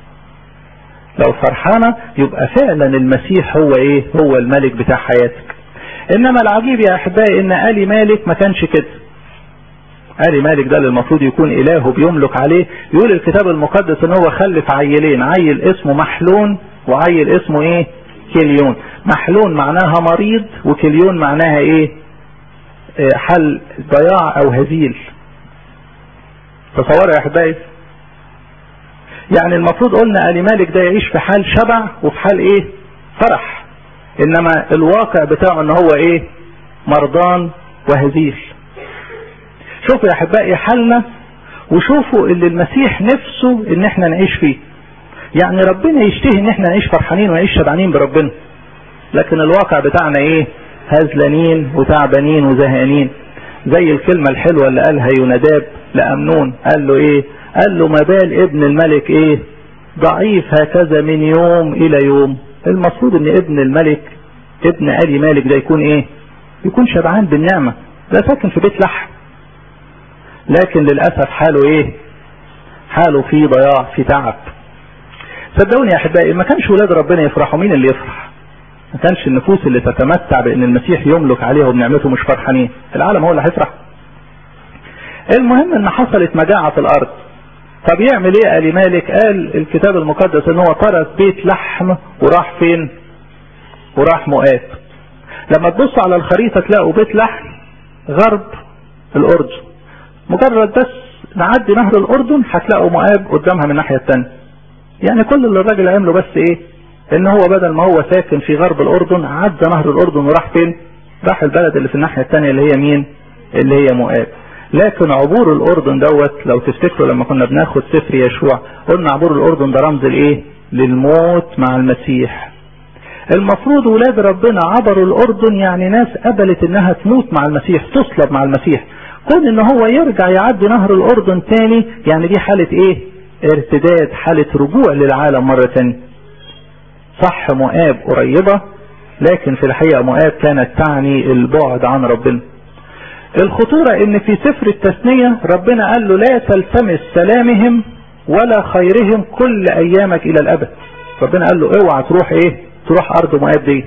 لو فرحانة يبقى فعلا المسيح هو ايه؟ هو الملك بتاع حياتك. انما العجيب يا احبائي ان أليمالك ما كانش كده. أليمالك ده اللي المفروض يكون إلهه بيملك عليه. يقول الكتاب المقدس ان هو خلف عيلين، عيل اسمه محلون وعيل اسمه ايه؟ كليون. محلون معناها مريض، وكليون معناها ايه؟ حل ضياع او هزيل. تصوروا يا احبائي، يعني المفروض قلنا أليمالك ده يعيش في حال شبع وفي حال ايه؟ فرح. انما الواقع بتاعه ان هو ايه؟ مرضان وهزيل. شوفوا يا احبائي حالنا، وشوفوا اللي المسيح نفسه ان احنا نعيش فيه. يعني ربنا يشتهي ان احنا نعيش فرحانين ونعيش شبعانين بربنا، لكن الواقع بتاعنا ايه؟ هزلانين وتعبانين وزهقانين. زي الكلمة الحلوة اللي قالها يوناداب لأمنون، قال له ايه؟ قال له ما بال ابن الملك ايه؟ ضعيف هكذا من يوم الى يوم. المفروض ان ابن الملك، ابن أليمالك ده يكون ايه؟ يكون شبعان بالنعمة. ده ساكن في بيت لحم، لكن للأسف حاله ايه؟ حاله فيه ضياع، في تعب. صدقوني يا احبائي ما كانش ولاد ربنا يفرحوا. مين اللي يفرح؟ ما كانش النفوس اللي تتمتع بان المسيح يملك عليها وبنعمته مش فرحانين. العالم هو اللي هيفرح. المهم ان حصلت مجاعة في الارض. طب يعمل ايه أليمالك؟ قال الكتاب المقدس ان هو ترك بيت لحم وراح فين؟ وراح مؤاب. لما تبص على الخريطة تلاقوا بيت لحم غرب الأردن. مجرد بس نعدي نهر الأردن هتلاقوا مؤاب قدامها من الناحية التانية. يعني كل اللي الراجل عمله بس ايه؟ ان هو بدل ما هو ساكن في غرب الأردن عدى نهر الأردن وراح فين؟ راح البلد اللي في الناحية التانية اللي هي مين؟ اللي هي مؤاب. لكن عبور الأردن دوت لو تفتكروا لما كنا بناخد سفر يشوع قلنا عبور الأردن ده رمز الايه؟ للموت مع المسيح. المفروض ولاد ربنا عبروا الأردن يعني ناس قبلت انها تموت مع المسيح، تصلب مع المسيح. كون ان هو يرجع يعدي نهر الأردن تاني يعني دي حالة ايه؟ ارتداد، حالة رجوع للعالم مرة تانية. صح مؤاب قريبة لكن في الحقيقة مؤاب كانت تعني البعد عن ربنا. الخطورة ان في سفر التثنية ربنا قال له لا تلتمس سلامهم ولا خيرهم كل ايامك الى الابد. ربنا قال له اوعى تروح تروح ارض مؤاب دي.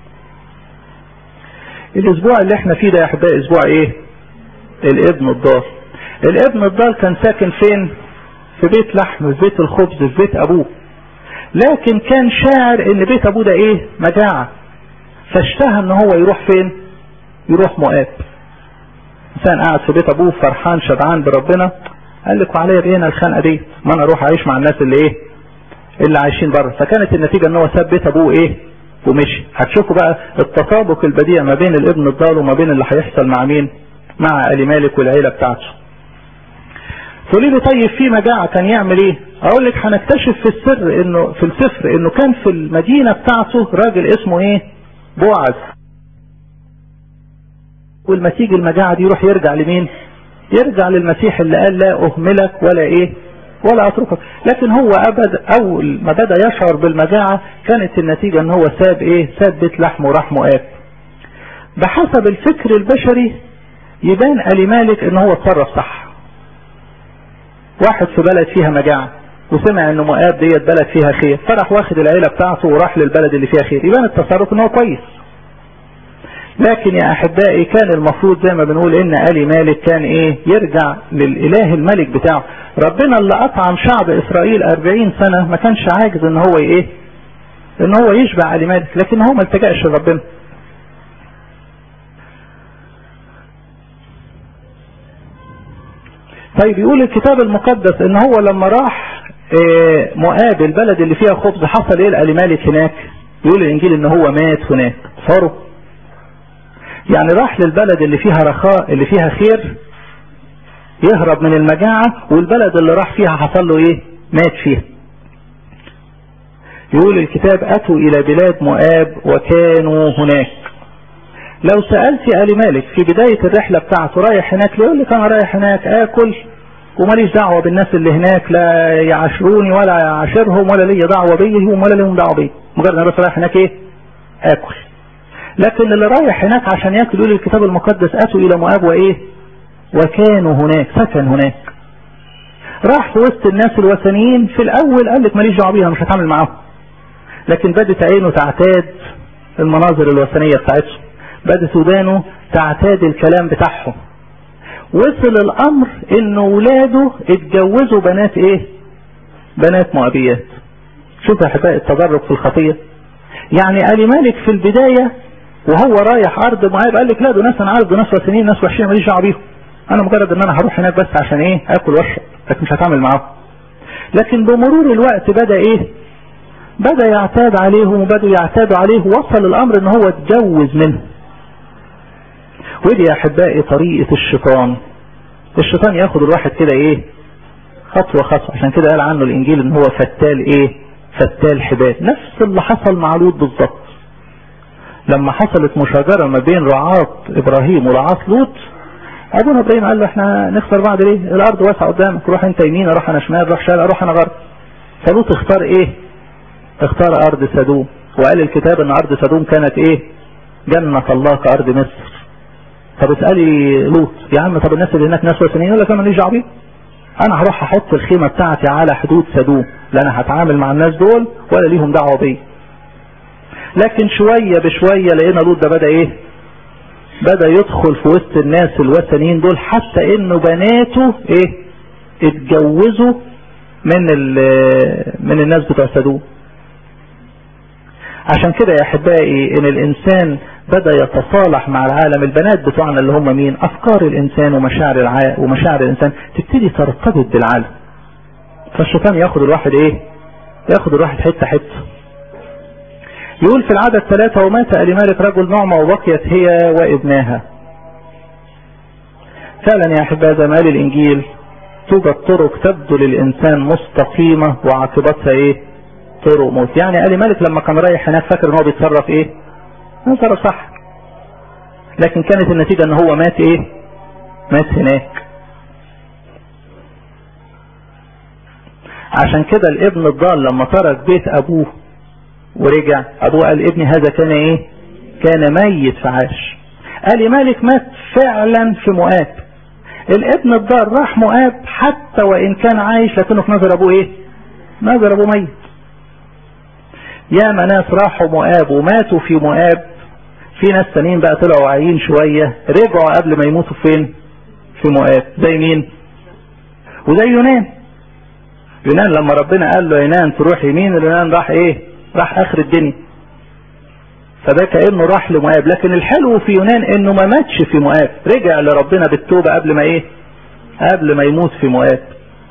الاسبوع اللي احنا فيه ده يا احبائي اسبوع الابن الضال. الابن الضال كان ساكن فين؟ في بيت لحم، في بيت الخبز، في بيت ابوه، لكن كان شاعر ان بيت ابوه ده مجاعة، فاشتهى ان هو يروح فين؟ يروح مؤاب. انسان قاعد في بيت ابوه فرحان شبعان بربنا، قال لك وعليا بينا الخنقه دي، ما انا اروح اعيش مع الناس اللي عايشين بره. فكانت النتيجه ان هو ساب بيت ابوه ومشي. هتشوفوا بقى التطابق البديع ما بين الابن الضال وما بين اللي هيحصل مع مين؟ مع آل مالك والعيله بتاعته. تقولي لي طيب في مجاعه كان يعمل ايه؟ اقول لك هنكتشف في السر انه في السفر انه كان في المدينه بتاعته راجل اسمه بوعز. ولما تيجي المجاعة دي يروح يرجع لمين؟ يرجع للمسيح اللي قال لا أهملك ولا أتركك. لكن هو أول ما بدأ يشعر بالمجاعة كانت النتيجة ان هو ساب بيت لحم وراح مؤاب. بحسب الفكر البشري يبان آل مالك ان هو اتصرف صح. واحد في بلد فيها مجاعة وسمع ان مؤاب ديت بلد فيها خير، فرح واخد العيلة بتاعته وراح للبلد اللي فيها خير، يبان التصرف ان هو كويس. لكن يا احبائي كان المفروض زي ما بنقول ان آل مالك كان يرجع للاله الملك بتاعه. ربنا اللي اطعم شعب اسرائيل 40 سنة ما كانش عاجز ان هو ان هو يشبع آل مالك، لكن هو ما التجأش لربنا. طيب يقول الكتاب المقدس ان هو لما راح مؤاب البلد اللي فيها خبز حصل لآل مالك هناك؟ يقول الانجيل ان هو مات هناك. صاروا يعني راح للبلد اللي فيها رخاء اللي فيها خير يهرب من المجاعة، والبلد اللي راح فيها حصل له مات فيها. يقول الكتاب اتوا الى بلاد مؤاب وكانوا هناك. لو سألت آل مالك في بداية الرحلة بتاعته رايح هناك، يقول لك انا رايح هناك اكل وماليش دعوة بالناس اللي هناك، لا يعاشروني ولا يعاشرهم ولا لي دعوة بيهم ولا لهم دعوة بي، مجرد انا بس رايح هناك اكل. لكن اللي رايح هناك عشان ياكل يقول الكتاب المقدس اتوا الى مؤاب وكانوا هناك، سكن هناك. راح في وسط الناس الوثنيين في الاول قال لك ماليش دعوه بيها مش هتعامل معاهم، لكن بدت عينه تعتاد المناظر الوثنيه بتاعتهم، بدت ودانه تعتاد الكلام بتاعهم. وصل الامر ان ولاده اتجوزوا بنات مؤابيات. شوف يا احبائي التدرج في الخطيه. يعني آل مالك في البدايه وهو رايح ارض مؤاب قال لك لا دول ناس انا عارف، دول ناس وثنيين ناس وحشين ماليش دعوه بيهم، انا مجرد ان انا هروح هناك بس عشان اكل واشرب، لكن مش هتعامل معاهم. لكن بمرور الوقت بدا يعتاد عليهم وبدوا يعتادوا عليه، ووصل الامر ان هو اتجوز منه. ودي يا احبائي طريقه الشيطان ياخد الواحد كده خطوه خطوه. عشان كده قال عنه الانجيل ان هو فتال حبال. نفس اللي حصل مع لوط بالظبط. لما حصلت مشاجرة ما بين رعاة ابراهيم ورعاة لوط، ابونا ابراهيم قال له احنا نخسر بعض ليه؟ الارض واسعة قدامك، روح انت يمين اروح انا شمال، روح شرق اروح انا غرب. فلوط اختار ارض سدوم. وقال الكتاب ان ارض سدوم كانت جنة الله كارض مصر. طب اسألي لوط يا عم طب الناس اللي هناك ناس وثنيين، يقول لك انا ماليش دعوه بيه، انا هروح احط الخيمة بتاعتي على حدود سدوم، لا انا هتعامل مع الناس دول ولا ليهم دعوه بيه. لكن شوية بشوية لقينا لوط ده بدأ يدخل في وسط الناس الوثنيين دول، حتى انه بناته اتجوزوا من الناس بتوع سدوم. عشان كده يا احبائي ان الانسان بدأ يتصالح مع العالم. البنات بتوعنا اللي هم مين؟ افكار الانسان ومشاعر الانسان تبتدي ترتبط بالعالم. فالشيطان ياخد الواحد حتة حتة. يقول في العدد 3 ومات آل مالك رجل نعمة وبقيت هي وابناها. فعلا يا احبائي زي ما قال الانجيل توجد طرق تبدو للانسان مستقيمة وعاقبتها طرق موت. يعني آل مالك لما كان رايح هناك فاكر ان هو بيتصرف بيتصرف صح، لكن كانت النتيجة ان هو مات هناك. عشان كده الابن الضال لما ترك بيت ابوه ورجع، ابوه قال ابني هذا كان كان ميت فعاش. آل مالك مات فعلا في مؤاب. الابن الضال راح مؤاب حتى وإن كان عايش، لكنه في نظر أبوه إيه؟ نظر أبوه ميت. ياما ناس راحوا مؤاب وماتوا في مؤاب. في ناس تانيين بقى طلعوا عايين شوية رجعوا قبل ما يموتوا فين؟ في مؤاب. زي مين؟ وزي يونان. يونان لما ربنا قال له يونان تروح يمين، يونان راح ايه؟ راح اخر الدنيا. فده كأنه راح لمؤاب. لكن الحلو في يونان انه ما ماتش في مؤاب، رجع لربنا بالتوبة قبل ما ايه؟ قبل ما يموت في مؤاب.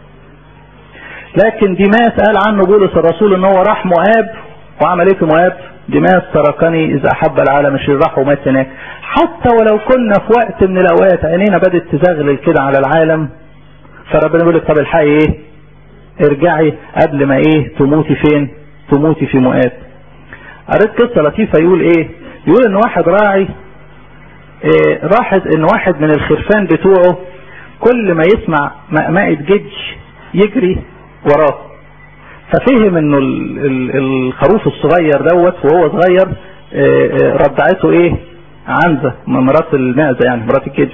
لكن ديماس قال عنه بولس الرسول ان هو راح مؤاب وعمل ايه في مؤاب؟ ديماس تركني اذا احب العالم الشرير، راح ومات هناك. حتى ولو كنا في وقت من الاوقات عينينا بدت تزغلل كده على العالم، فربنا يقول لك طب الحقي ايه؟ ارجعي قبل ما ايه؟ تموتي فين؟ تموتي في مؤاب. قريت قصه لطيفه يقول ايه؟ يقول ان واحد راعي راحت ان واحد من الخرفان بتوعه كل ما يسمع مقمقة جدج يجري وراه. ففهم انه الخروف الصغير دوت وهو صغير رضعته ايه؟ عنزة، مرات المعزة يعني، مرات الجدج.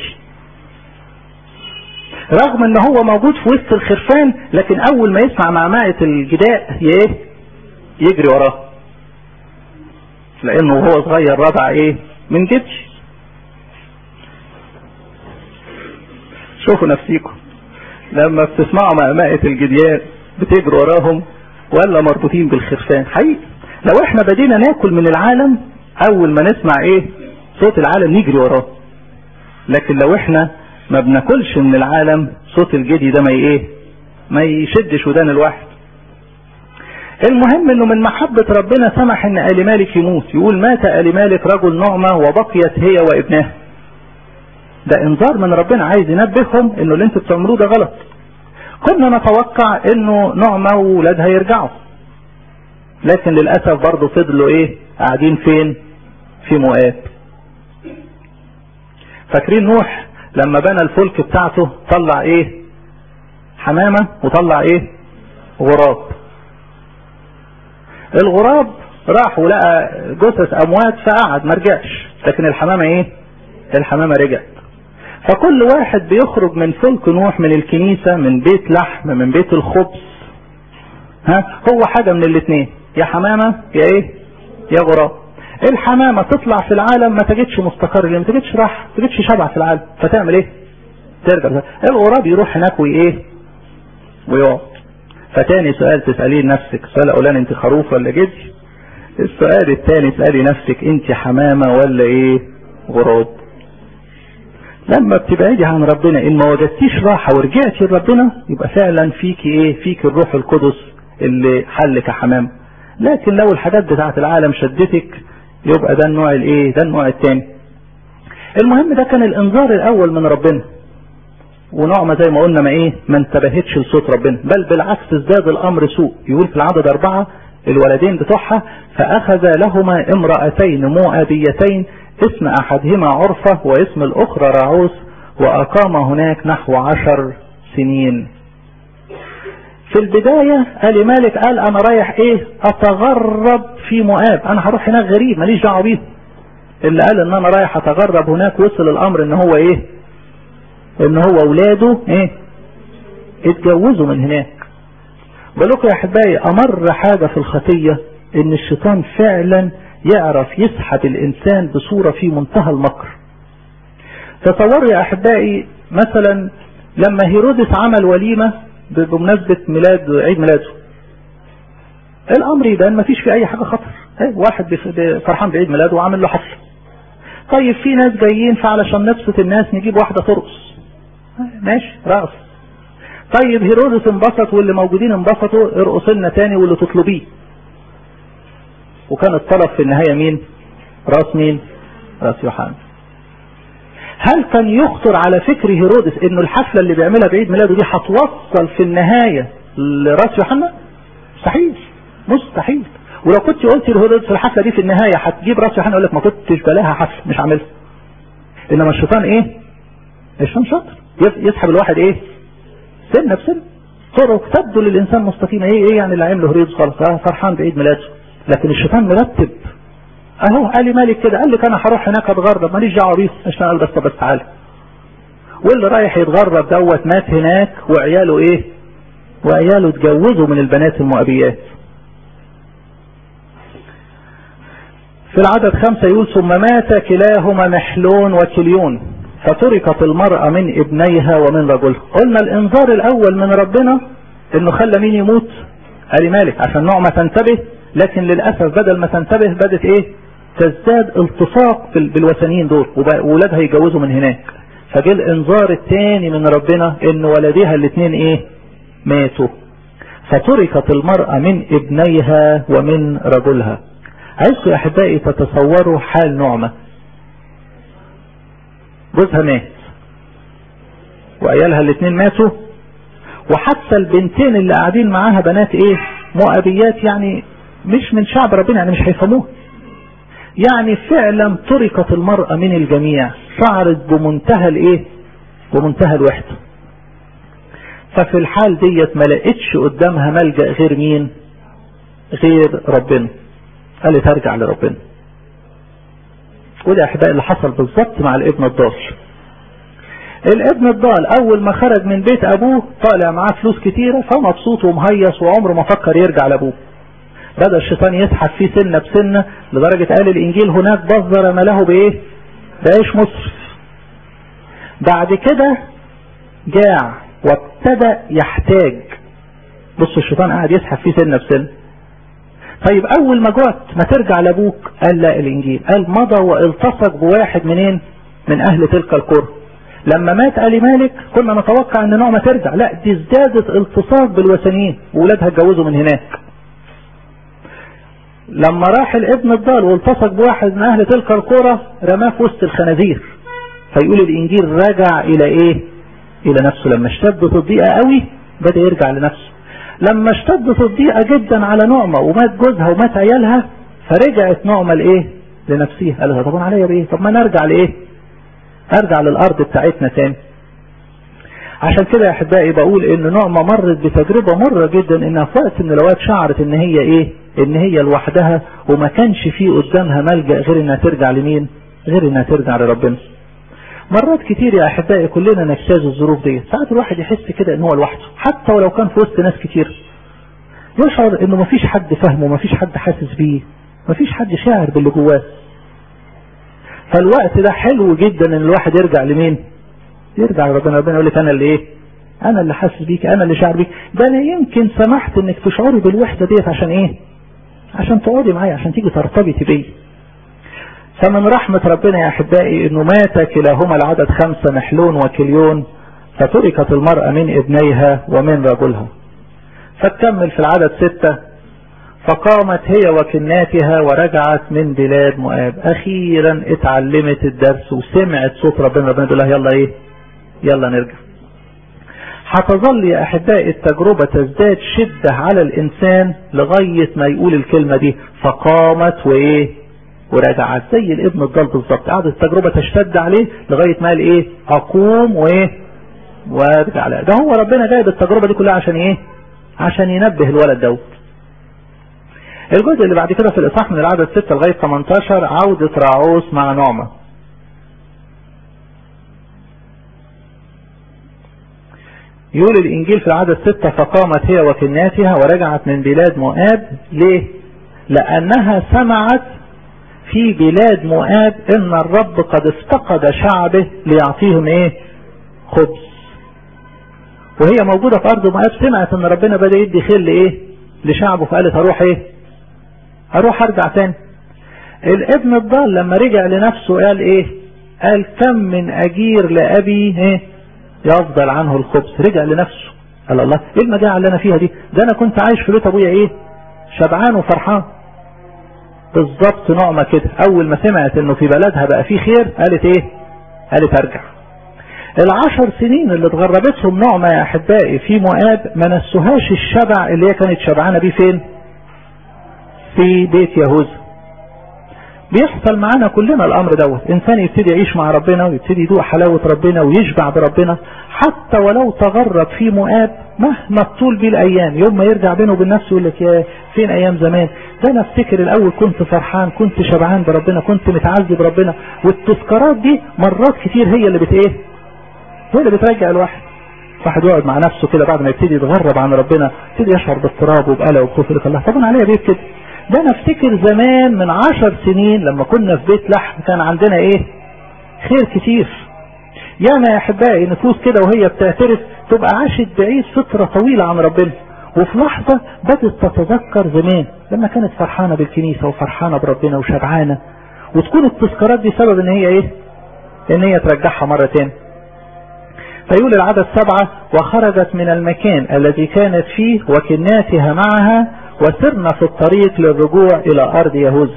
رغم ان هو موجود في وسط الخرفان، لكن اول ما يسمع معمعة الجداء ايه؟ يجري وراه، لانه وهو صغير رضع ايه؟ من جدج. شوفوا نفسيكم لما بتسمعوا مقمقة الجديان بتجروا وراهم ولا مربوطين بالخرفان؟ حقيقي لو احنا بدينا ناكل من العالم اول ما نسمع ايه؟ صوت العالم نجري وراه. لكن لو احنا ما بناكلش من العالم صوت الجدي ده ما ايه؟ ما يشدش ودان الواحد. المهم انه من محبة ربنا سمح ان آل مالك يموت. يقول مات آل مالك رجل نعمة وبقيت هي وابنها. ده انذار من ربنا، عايز ينبههم انه اللي انتوا بتعملوه ده غلط. كنا نتوقع انه نعمة وولادها يرجعوا، لكن للأسف برضو فضلوا ايه؟ قاعدين فين؟ في مؤاب. فاكرين نوح لما بنى الفلك بتاعته طلع ايه؟ حمامة وطلع ايه؟ غراب. الغراب راح ولقى جثث اموات فقعد ما رجعش، لكن الحمامة ايه؟ الحمامة رجعت. فكل واحد بيخرج من فلك نوح، من الكنيسة، من بيت لحم، من بيت الخبز، هو حاجة من الاثنين، يا حمامة يا ايه؟ يا غراب. الحمامة تطلع في العالم ما تجدش مستقر، ما تجدش راحة، ما تجدش شبع في العالم، فتعمل ايه؟ ترجع. الغراب يروح هناك وايه؟ ويقعد. فتاني سؤال تسأليه لنفسك، السؤال الاولاني انت خروف ولا جدي؟ السؤال الثاني تسألي نفسك انت حمامة ولا ايه؟ غراب. لما بتبعدي عن ربنا ان ما وجدتيش راحة ورجعتي لربنا يبقى فعلا فيك ايه؟ فيك الروح القدس اللي حل كحمام. لكن لو الحاجات بتاعت العالم شدتك يبقى ده النوع الايه؟ ده النوع الثاني. المهم ده كان الانذار الاول من ربنا. ونعمة زي ما قلنا ما ايه؟ ما انتبهتش لصوت ربنا، بل بالعكس ازداد الامر سوء. يقول في العدد 4 الولدين بتوعها فاخذ لهما امرأتين مؤابيتين، اسم احدهما عرفة واسم الاخرى راعوس، واقام هناك نحو 10 سنين. في البداية آل مالك قال انا رايح ايه؟ اتغرب في مؤاب، انا هروح هناك غريب ماليش دعوه بيه. اللي قال ان انا رايح اتغرب هناك وصل الامر ان هو ايه؟ ان هو اولاده ايه؟ اتجوزوا من هناك. بقولكم يا احبائي امر حاجة في الخطية ان الشيطان فعلا يعرف يسحب الانسان بصورة في منتهى المكر. تصوروا يا احبائي مثلا لما هيرودس عمل وليمة بمناسبة عيد ميلاده، الامر يبان ما فيش فيه اي حاجة خطر، واحد فرحان بعيد ميلاده وعامل له حفلة. طيب في ناس جايين فعلشان نبسط الناس نجيب واحدة ترقص، ماشي رقص. طيب هيرودس انبسط واللي موجودين انبسطوا، ارقص لنا تاني واللي تطلبيه. وكان الطلب في النهاية مين؟ راس مين؟ راس يوحنا. هل كان يخطر على فكر هيرودس انه الحفلة اللي بيعملها بعيد ميلاده دي هتوصل في النهاية لراس يوحنا؟ مستحيل، مستحيل. ولو كنت قلت لهيرودس الحفلة دي في النهاية هتجيب راس يوحنا، يقول لك ما كنتش بلاها حفلة مش عاملها. انما الشيطان ايه؟ الشيطان شاطر يسحب الواحد ايه؟ سنة بسنة. طرق تبدو للإنسان مستقيمة. ايه يعني اللي عامله هيرودس خالص؟ فرحان بعيد ميلاده. لكن الشيطان مرتب اهو قال لي مالك كده، قال لك انا هروح هناك اتغرب ماليش دعوه بيهم، اشتغل بس تعالى. واللي رايح يتغرب دوت مات هناك وعياله ايه؟ وعياله اتجوزوا من البنات المؤبيات. في العدد 5 يقول ثم مات كلاهما محلون وكليون فتركت المرأة من ابنيها ومن رجلها. قلنا الانذار الاول من ربنا انه خلى مين يموت؟ قال مالك عشان نعمة تنتبه، لكن للأسف بدل ما تنتبه بدت ايه؟ تزداد التصاق بالوثنيين دول وولادها يتجوزوا من هناك. فجاء الانذار الثاني من ربنا ان ولديها الاثنين ايه؟ ماتوا. فتركت المرأة من ابنيها ومن رجلها. عايزكم يا احبائي تتصوروا حال نعمة، جوزها مات وعيالها الاثنين ماتوا، وحتى البنتين اللي قاعدين معاها بنات ايه؟ مؤبيات، يعني مش من شعب ربنا، يعني مش هيفهموه. يعني فعلا تركت المرأة من الجميع، شعرت بمنتهى الايه؟ بمنتهى الوحدة. ففي الحال ديت ما لقتش قدامها ملجأ غير مين؟ غير ربنا. قالت ارجع لربنا. وده يا احبائي اللي حصل بالظبط مع الابن الضال. الابن الضال اول ما خرج من بيت ابوه طالع معاه فلوس كتيرة فمبسوط ومهيص وعمره ما فكر يرجع لابوه. بدأ الشيطان يسحب فيه سنة بسنة لدرجة قال الانجيل هناك بذر ماله بايه؟ بعيش مصر. بعد كده جاع وابتدى يحتاج. بصوا الشيطان قاعد يسحب فيه سنة بسنة. طيب اول ما جعت ما ترجع لابوك؟ قال لا الانجيل قال مضى والتصق بواحد منين؟ من اهل تلك القرى. لما مات آل مالك كنا نتوقع ان نعمة ترجع، لا دي ازدادت التصاق بالوثنيين وولادها اتجوزوا من هناك. لما راح الابن الضال والتصق بواحد من اهل تلك القرى رماه في وسط الخنازير. فيقول الانجيل رجع الى ايه؟ الى نفسه. لما اشتدت الضيقة قوي بدأ يرجع لنفسه. لما اشتدت الضيقة جدا على نعمة ومات جوزها ومات عيالها فرجعت نعمة لايه؟ لنفسها. قالها طب انا عليا بايه؟ طب ما نرجع لايه؟ ارجع للارض بتاعتنا تاني. عشان كده يا احبائي بقول ان نعمة مرت بتجربة مرة جدا، انها في وقت من الاوقات شعرت ان هي ايه؟ ان هي لوحدها وما كانش فيه قدامها ملجأ غير انها ترجع لمين؟ غير انها ترجع لربنا. مرات كتير يا احبائي كلنا نجتاز الظروف دي. ساعات الواحد يحس كده ان هو لوحده حتى ولو كان في وسط ناس كتير، يشعر انه مفيش حد فاهمه، مفيش حد حاسس بيه، مفيش حد شاعر باللي جواه. فالوقت ده حلو جدا ان الواحد يرجع لمين؟ يرجع لربنا. ربنا يقول لك انا اللي ايه؟ انا اللي حاسس بيك، انا اللي شاعر بيك. ده انا يمكن سمحت انك تشعري بالوحده ديت عشان ايه؟ عشان تقعدي معايا، عشان تيجي ترتبطي بيه. فمن رحمة ربنا يا احبائي انه مات كلاهما العدد 5 محلون وكليون فتركت المرأة من ابنيها ومن رجلها. فتكمل في العدد 6 فقامت هي وكناتها ورجعت من بلاد مؤاب. اخيرا اتعلمت الدرس وسمعت صوت ربنا. ربنا يقول لها يلا ايه؟ يلا نرجع. هتظل يا احبائي التجربة تزداد شدة على الانسان لغاية ما يقول الكلمة دي فقامت وايه؟ ورجعت. زي الابن الضال بالظبط، قعدت التجربة تشتد عليه لغاية ما قال ايه؟ اقوم وايه؟ وارجع. لا ده هو ربنا جايب التجربة دي كلها عشان ايه؟ عشان ينبه الولد دوت. الجزء اللي بعد كده في الاصحاح من العدد 6 لغاية 18 عودة راعوث مع نعمة. يقول الانجيل في العدد 6 فقامت هي وكناتها ورجعت من بلاد مؤاب. ليه؟ لانها سمعت في بلاد مؤاب ان الرب قد افتقد شعبه ليعطيهم ايه؟ خبز. وهي موجودة في ارض مؤاب سمعت ان ربنا بدأ يدي خير لايه؟ لشعبه. فقالت هروح ايه؟ هروح ارجع تاني. الابن الضال لما رجع لنفسه قال ايه؟ قال كم من اجير لابي ايه؟ يفضل عنه الخبز. رجع لنفسه قال الله ايه المجاعة اللي انا فيها دي؟ ده انا كنت عايش في بيت ابويا ايه؟ شبعان وفرحان. بالظبط نعمة كده اول ما سمعت انه في بلدها بقى فيه خير قالت ايه؟ قالت ارجع. 10 سنين اللي اتغربتهم نعمة يا احبائي في مؤاب ما نسوهاش الشبع اللي هي كانت شبعانة بيه فين؟ في بيت يهوذا. بيحصل معانا كلنا الامر دوت. انسان يبتدي يعيش مع ربنا ويبتدي يدوق حلاوة ربنا ويشبع بربنا، حتى ولو تغرب في مؤاب مهما تطول بيه الايام، يوم ما يرجع بينه وبين نفسه يقول لك يا فين ايام زمان، ده انا افتكر الاول كنت فرحان، كنت شبعان بربنا، كنت متعذب بربنا. والتذكارات دي مرات كتير هي اللي هي اللي بترجع الواحد. واحد يقعد مع نفسه كده بعد ما يبتدي يتغرب عن ربنا، يبتدي يشعر باضطراب وبقلق وبخوف لك الله، طبعا عليا بيت كده. ده انا افتكر زمان من 10 سنين لما كنا في بيت لحم كان عندنا خير كتير. ياما يا احبائي نفوس كده وهي بتعترف تبقى عاشت بعيد فترة طويلة عن ربنا، وفي لحظة بدأت تتذكر زمان لما كانت فرحانة بالكنيسة وفرحانة بربنا وشبعانة، وتكون التذكارات دي سبب ان هي ترجعها مرة تاني. فيقول العدد 7: وخرجت من المكان الذي كانت فيه وكناتها معها وسرنا في الطريق للرجوع الى ارض يهوذا.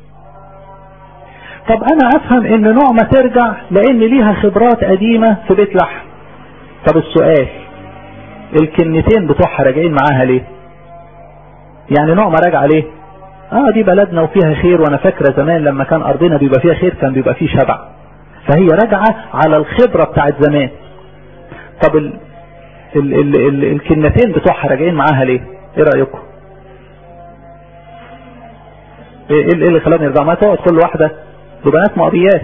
طب انا افهم ان نعمة ترجع لان ليها خبرات قديمة في بيت لحم. طب السؤال، الكنتين بتوعها راجعين معاها ليه؟ يعني نعمة راجعة ليه؟ دي بلدنا وفيها خير، وانا فاكرة زمان لما كان ارضنا بيبقى فيها خير كان بيبقى فيه شبع، فهي راجعة على الخبرة بتاعت زمان. طب الكنتين بتوعها راجعين معاها ليه؟ ايه رأيكم؟ ايه اللي خلاهم يرجعوا؟ ما تقعد كل واحدة ببنات مقضيات.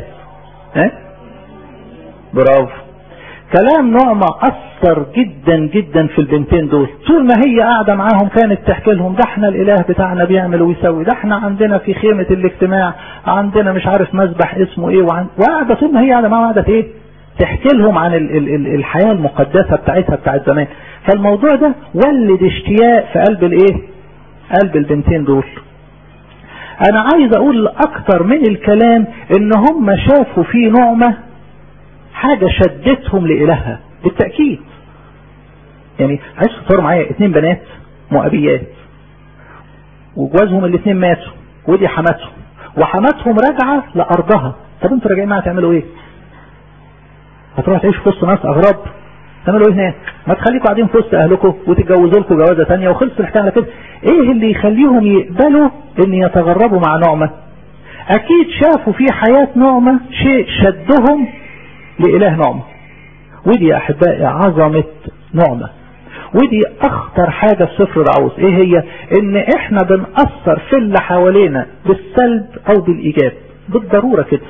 برافو. كلام نعمة اثر جدا جدا في البنتين دول. طول ما هي قاعدة معاهم كانت تحكي لهم ده احنا الاله بتاعنا بيعمل ويسوي، ده احنا عندنا في خيمة الاجتماع عندنا مش عارف مذبح اسمه ايه، وقاعدة طول ما هي قاعدة معاهم قاعدة تحكي لهم عن الحياة المقدسة بتاعتها بتاعت زمان. فالموضوع ده ولد اشتياق في قلب قلب البنتين دول. انا عايز اقول اكتر من الكلام ان هم شافوا في نعمة حاجة شدتهم لإلهها بالتأكيد. يعني عايز تتصور معايا 2 بنات مؤبيات وجوازهم الاثنين ماتوا، ودي حماتهم، وحماتهم راجعة لأرضها. طب انتوا راجعين معاها تعملوا ايه؟ هتروحوا تعيشوا في وسط ناس اغراب؟ تعملوا ايه هناك؟ ما تخليكم قاعدين في وسط اهلكم وتتجوزوا لكم جوازة تانية وخلص الحكاية على كده. ايه اللي يخليهم يقبلوا ان يتغربوا مع نعمة؟ اكيد شافوا في حياة نعمة شيء شدهم لإله نعمة. ودي يا احبائي عظمة نعمة، ودي اخطر حاجة في سفر العوز. ايه هي؟ ان احنا بنأثر في اللي حوالينا بالسلب او بالايجاب بالضرورة كده.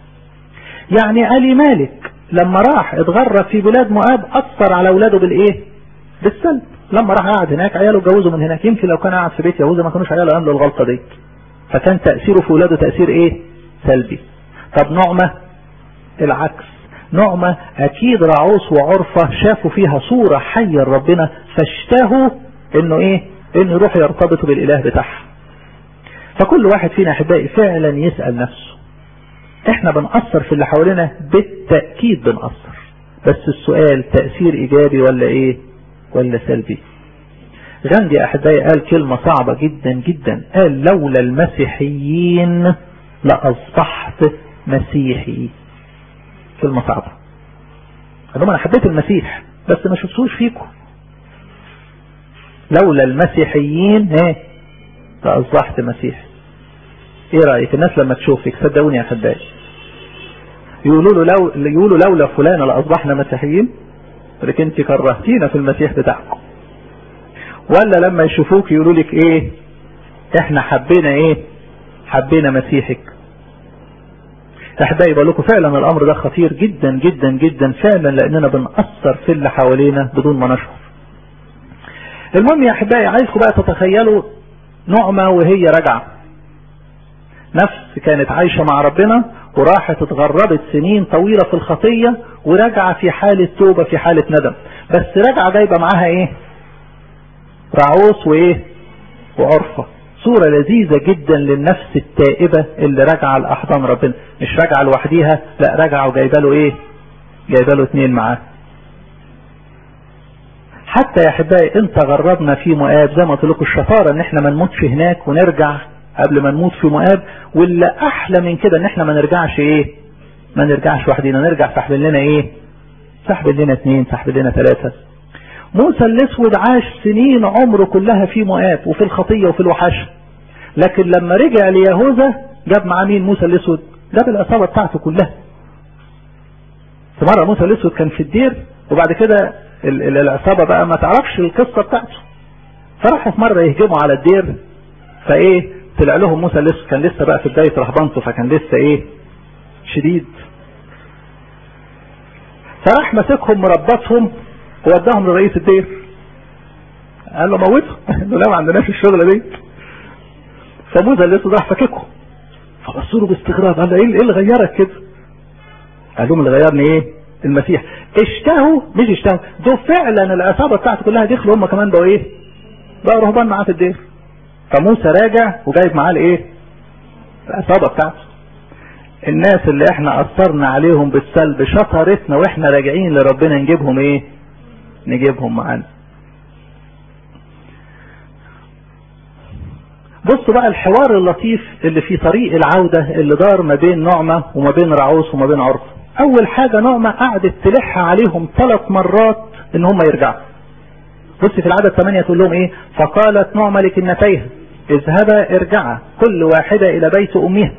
يعني آلي مالك لما راح اتغرب في بلاد مؤاب اثر على اولاده بالسلب. لما راح قاعد هناك عياله اتجوزوا من هناك، يمكن لو كان قاعد في بيت يهوذا ما كانوش عياله يعملوا الغلطة دي، فكان تأثيره في اولاده تأثير سلبي. طب نعمة العكس. نعمة اكيد رعوس وعرفة شافوا فيها صورة حية لربنا، فاشتهوا انه يروح يرتبطوا بالاله بتاعها. فكل واحد فينا احبائي فعلا يسأل نفسه، احنا بنأثر في اللي حوالينا؟ بالتأكيد بنأثر، بس السؤال تأثير ايجابي ولا سلبي؟ غاندي احبائي قال كلمة صعبة جدا جدا، قال لولا المسيحيين لأصبحت مسيحي. كلمة صعبة. قال لهم انا حبيت المسيح بس ما شفتوش فيكم. لولا المسيحيين لأصبحت مسيحي. ايه رأيك الناس لما تشوفك؟ صدقوني يا احبائي يقولوا لولا فلان لأصبحنا مسيحيين، ولكن انت كرهتينا في المسيح بتاعكم. ولا لما يشوفوك يقولوا لك احنا حبينا مسيحك. احبائي بقول لكم فعلا الامر ده خطير جدا جدا جدا فعلا، لاننا بنأثر في اللي حوالينا بدون ما نشعر. المهم يا احبائي عايزكم بقى تتخيلوا نعمة وهي راجعة، نفس كانت عايشة مع ربنا وراحت اتغربت سنين طويلة في الخطية وراجعة في حالة توبة في حالة ندم، بس راجعة جايبة معاها رعوس وعرفة. صورة لذيذة جدا للنفس التائبة اللي راجعة لأحضان ربنا، مش راجعة لوحديها، لا راجعة وجايبه له جايبه له 2 معاه. حتى يا احبائي انت غربنا في مؤاب، زي ما قلت لكم الشطارة ان احنا ما نموتش هناك ونرجع قبل ما نموت في مؤاب، ولا احلى من كده ان احنا ما نرجعش وحدينا، نرجع سحب لنا سحب لنا 2 سحب لنا 3. موسى الاسود عاش سنين عمره كلها في مؤاب وفي الخطية وفي الوحشة، لكن لما رجع ليهوذا جاب معاه مين؟ موسى الاسود. جاب العصابة بتاعته كلها. في مرة موسى الاسود كان في الدير، وبعد كده العصابة بقى ما تعرفش القصة بتاعته، فراحوا في مرة يهجموا على الدير، فايه طلع لهم موسى الاسود، كان لسه بقى في بداية رهبنته، فكان لسه ايه شديد، فراح مسكهم مربطهم ووداهم لرئيس الدير. قال له موتهم، قال له لا ما عندناش الشغلة دي. فموسى الاسود راح فككهم، فبصوا له باستغراب، قال له ايه اللي غيرك كده؟ قال لهم اللي غيرني ايه؟ المسيح. اشتهوا مش اشتهوا، دول فعلا العصابة بتاعته كلها دخلوا هم كمان بقوا ايه؟ بقوا رهبان معاه في الدير. فموسى راجع وجايب معاه الايه؟ العصابة بتاعته. الناس اللي احنا اثرنا عليهم بالسلب شطرتنا واحنا راجعين لربنا نجيبهم ايه؟ نجيبهم معانا. بصوا بقى الحوار اللطيف اللي في طريق العودة اللي دار ما بين نعمة وما بين رعوس وما بين عرفة. اول حاجة نعمة قعدت تلح عليهم 3 مرات ان هم يرجعوا. بص في العدد 8 تقول لهم ايه؟ فقالت نعمة لكنتيها اذهبا ارجعا كل واحدة الى بيت امها.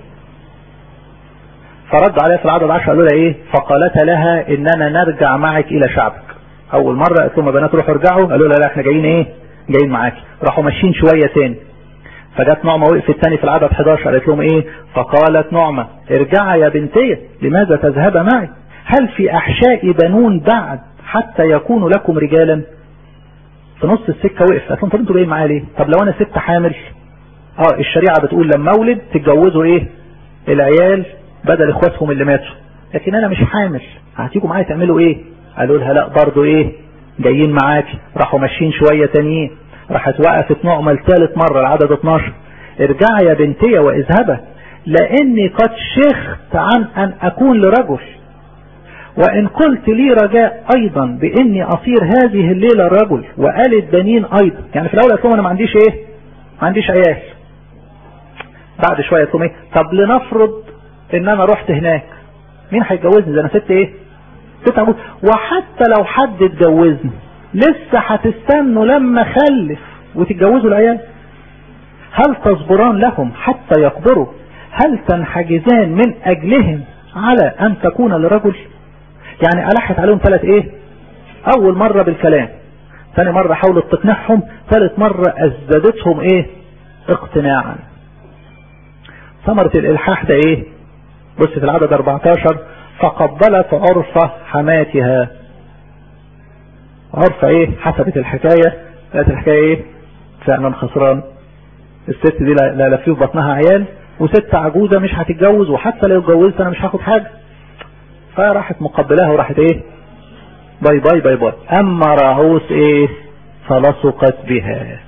فرد عليها في العدد 10 قالوا لها ايه؟ فقالت لها اننا نرجع معك الى شعبك. اول مرة قالت لهم يا بنات روحوا ارجعوا، قالوا لها لا احنا جايين ايه؟ جايين معاك. راحوا ماشيين شوية تاني، فجت نعمة وقفت تاني في العدد 11 قالت لهم ايه؟ فقالت نعمة ارجعا يا بنتي لماذا تذهب معي؟ هل في احشاء بنون بعد حتى يكونوا لكم رجالا؟ في نص السكة وقف قالت لهم طب انتوا جايين معايا ليه؟ طب لو انا ست حامل، الشريعة بتقول لما اولد تتجوزوا ايه؟ العيال بدل اخواتهم اللي ماتوا، لكن انا مش حامل، هتيجوا معايا تعملوا ايه؟ قالوا لها لا برضو ايه؟ جايين معاكي. راحوا ماشيين شوية تانيين، راحت وقفت نعمة لثالث مرة العدد 12 ارجعي يا بنتي واذهبا لاني قد شخت عن ان اكون لرجل، وان قلت لي رجاء ايضا باني اصير هذه الليلة الرجل وقالت بنين ايضا. يعني في الاول قلت لهم انا ما عنديش ايه؟ ما عنديش عيال. بعد شوية قلت لهم ايه؟ طب لنفرض ان انا رحت هناك، مين هيتجوزني؟ ده انا ست ايه؟ ست عجوز. وحتى لو حد اتجوزني لسه هتستنوا لما خلف وتتجوزوا العيال؟ هل تصبران لهم حتى يكبروا؟ هل تنحجزان من اجلهم على ان تكون لرجل؟ يعني ألحت عليهم 3 ايه؟ اول مرة بالكلام، ثاني مرة حاولت تقنعهم، ثالث مرة ازدادتهم ايه؟ اقتناعا. ثمرة الالحاح ده ايه؟ بص في العدد 14 فقبلت عرفة حماتها. عرفة ايه؟ حسبت الحكاية، لقت الحكاية ايه؟ فعلا خسران. الست دي لا في بطنها عيال، وست عجوزة مش هتتجوز، وحتى لو اتجوزت انا مش هاخد حاجة. فراحت مقبلها وراحت ايه؟ باي باي باي باي. اما رعوس ايه؟ فلصقت بها.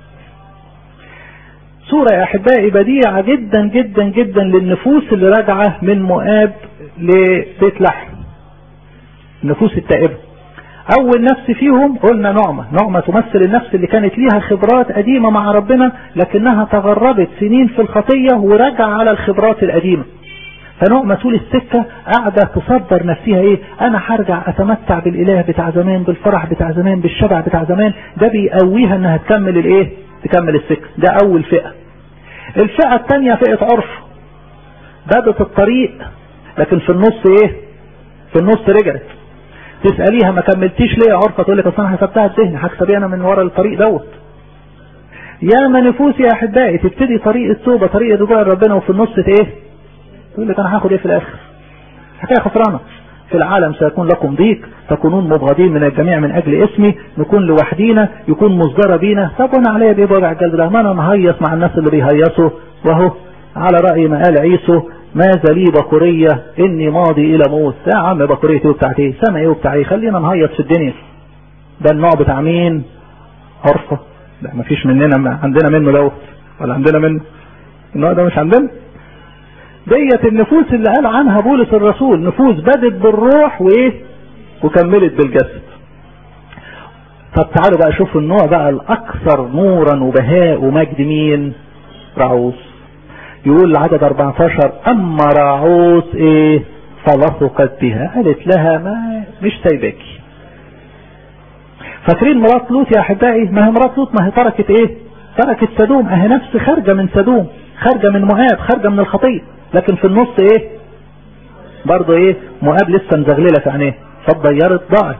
صورة يا احبائي بديعة جدا جدا جدا للنفوس اللي راجعة من مؤاب لبيت لحم، النفوس التائبة. اول نفس فيهم قلنا نعمة تمثل النفس اللي كانت ليها خبرات قديمة مع ربنا، لكنها تغربت سنين في الخطية ورجع على الخبرات القديمة. فنعمة طول السكة قاعدة تصدر نفسها ايه؟ انا هرجع اتمتع بالاله بتاع زمان، بالفرح بتاع زمان، بالشبع بتاع زمان. ده بيقويها انها تكمل الايه؟ تكمل السكة. ده اول فئة. الفئة الثانية فئة عرف، بدت الطريق لكن في النص ايه؟ في النص رجعت. تسأليها ما كملتيش ليه يا عرفة؟ تقول لك اصل انا حسبتها الذهن، هكسب انا من ورا الطريق دوت. يا ما نفوسي يا احبائي تبتدي طريق التوبة، طريق الرجوع لربنا، وفي النص ايه؟ تقول لك انا هاخد ايه في الاخر؟ حكاية خسرانة. في العالم سيكون لكم ضيق، تكونون مبغضين من الجميع من اجل اسمي، نكون لوحدينا، يكون مصدر بينا. طب وانا عليا بايه بوجع الجلد ده؟ ما انا مهيص مع الناس اللي بيهيصوا، وهو على رأي ما قال عيسو ماذا لي بقورية اني ماضي الى موت. يا عم بقورية ايه وبتاعت ايه؟ سما ايه وبتاع ايه؟ خلينا نهيص في الدنيا. ده النوع بتاع مين؟ عرفة. لا مفيش مننا عندنا منه دوت، ولا عندنا منه النوع ده؟ مش عندنا. ديت النفوس اللي قال عنها بولس الرسول نفوس بدت بالروح وايه؟ وكملت بالجسد. طب تعالوا بقى شوفوا النوع بقى الاكثر نورا وبهاء ومجد مين؟ رعوس. يقول العدد 14 اما رعوس ايه؟ فلصقت بها. قالت لها ما مش سايباكي. فاكرين مرات لوط يا احبائي؟ ما هي مرات لوط ما هي تركت ايه؟ تركت سدوم. اهي نفس خارجه من سدوم. خارجة من مؤاب، خارجة من الخطية، لكن في النص ايه برضو ايه مؤاب لسه مزغللة في عينيه، فاتضيرت ضاعت.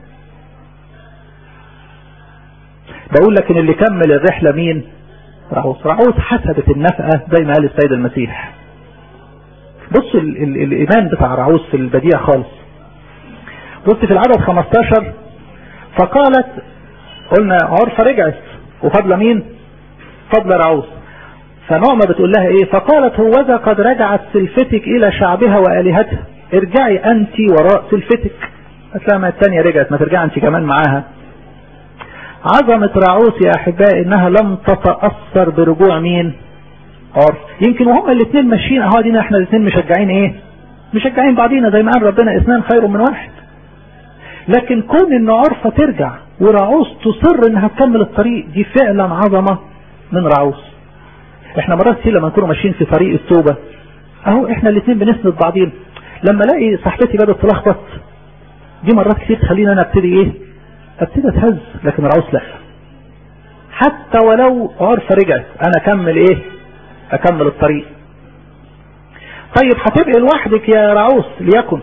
بقول لك ان اللي كمل الرحلة مين؟ رعوس حسبت النفقة زي ما قال السيد المسيح. بص الايمان بتاع رعوس في البديع خالص. بص في العدد 15 فقالت، قلنا عرفة رجعت وفضل مين؟ فضل رعوس. فنعمة بتقول لها ايه؟ فقالت هوذا قد رجعت سلفتك الى شعبها والهتها، ارجعي انت وراء سلفتك. اسلامة الثانية رجعت، ما ترجع انت كمان معاها. عظمة رعوس يا احبائي انها لم تتأثر برجوع مين؟ عرف. يمكن وهم الاثنين ماشيين اهو، دينا احنا الاثنين مشجعين ايه؟ مشجعين بعضينا زي ما قال ربنا اثنان خير من واحد. لكن كون ان عرفة ترجع ورعوس تصر انها تكمل الطريق، دي فعلا عظمة من رعوس. احنا مرات كتير لما نكونوا ماشيين في طريق التوبة اهو احنا الاثنين بنسند بعضين، لما الاقي صاحبتي بدأت تلخبط دي مرات كتير تخلينا انا ابتدي اتهز. لكن رعوس لا، حتى ولو عرفة رجعت انا اكمل الطريق. طيب هتبقى لوحدك يا رعوس ليكن.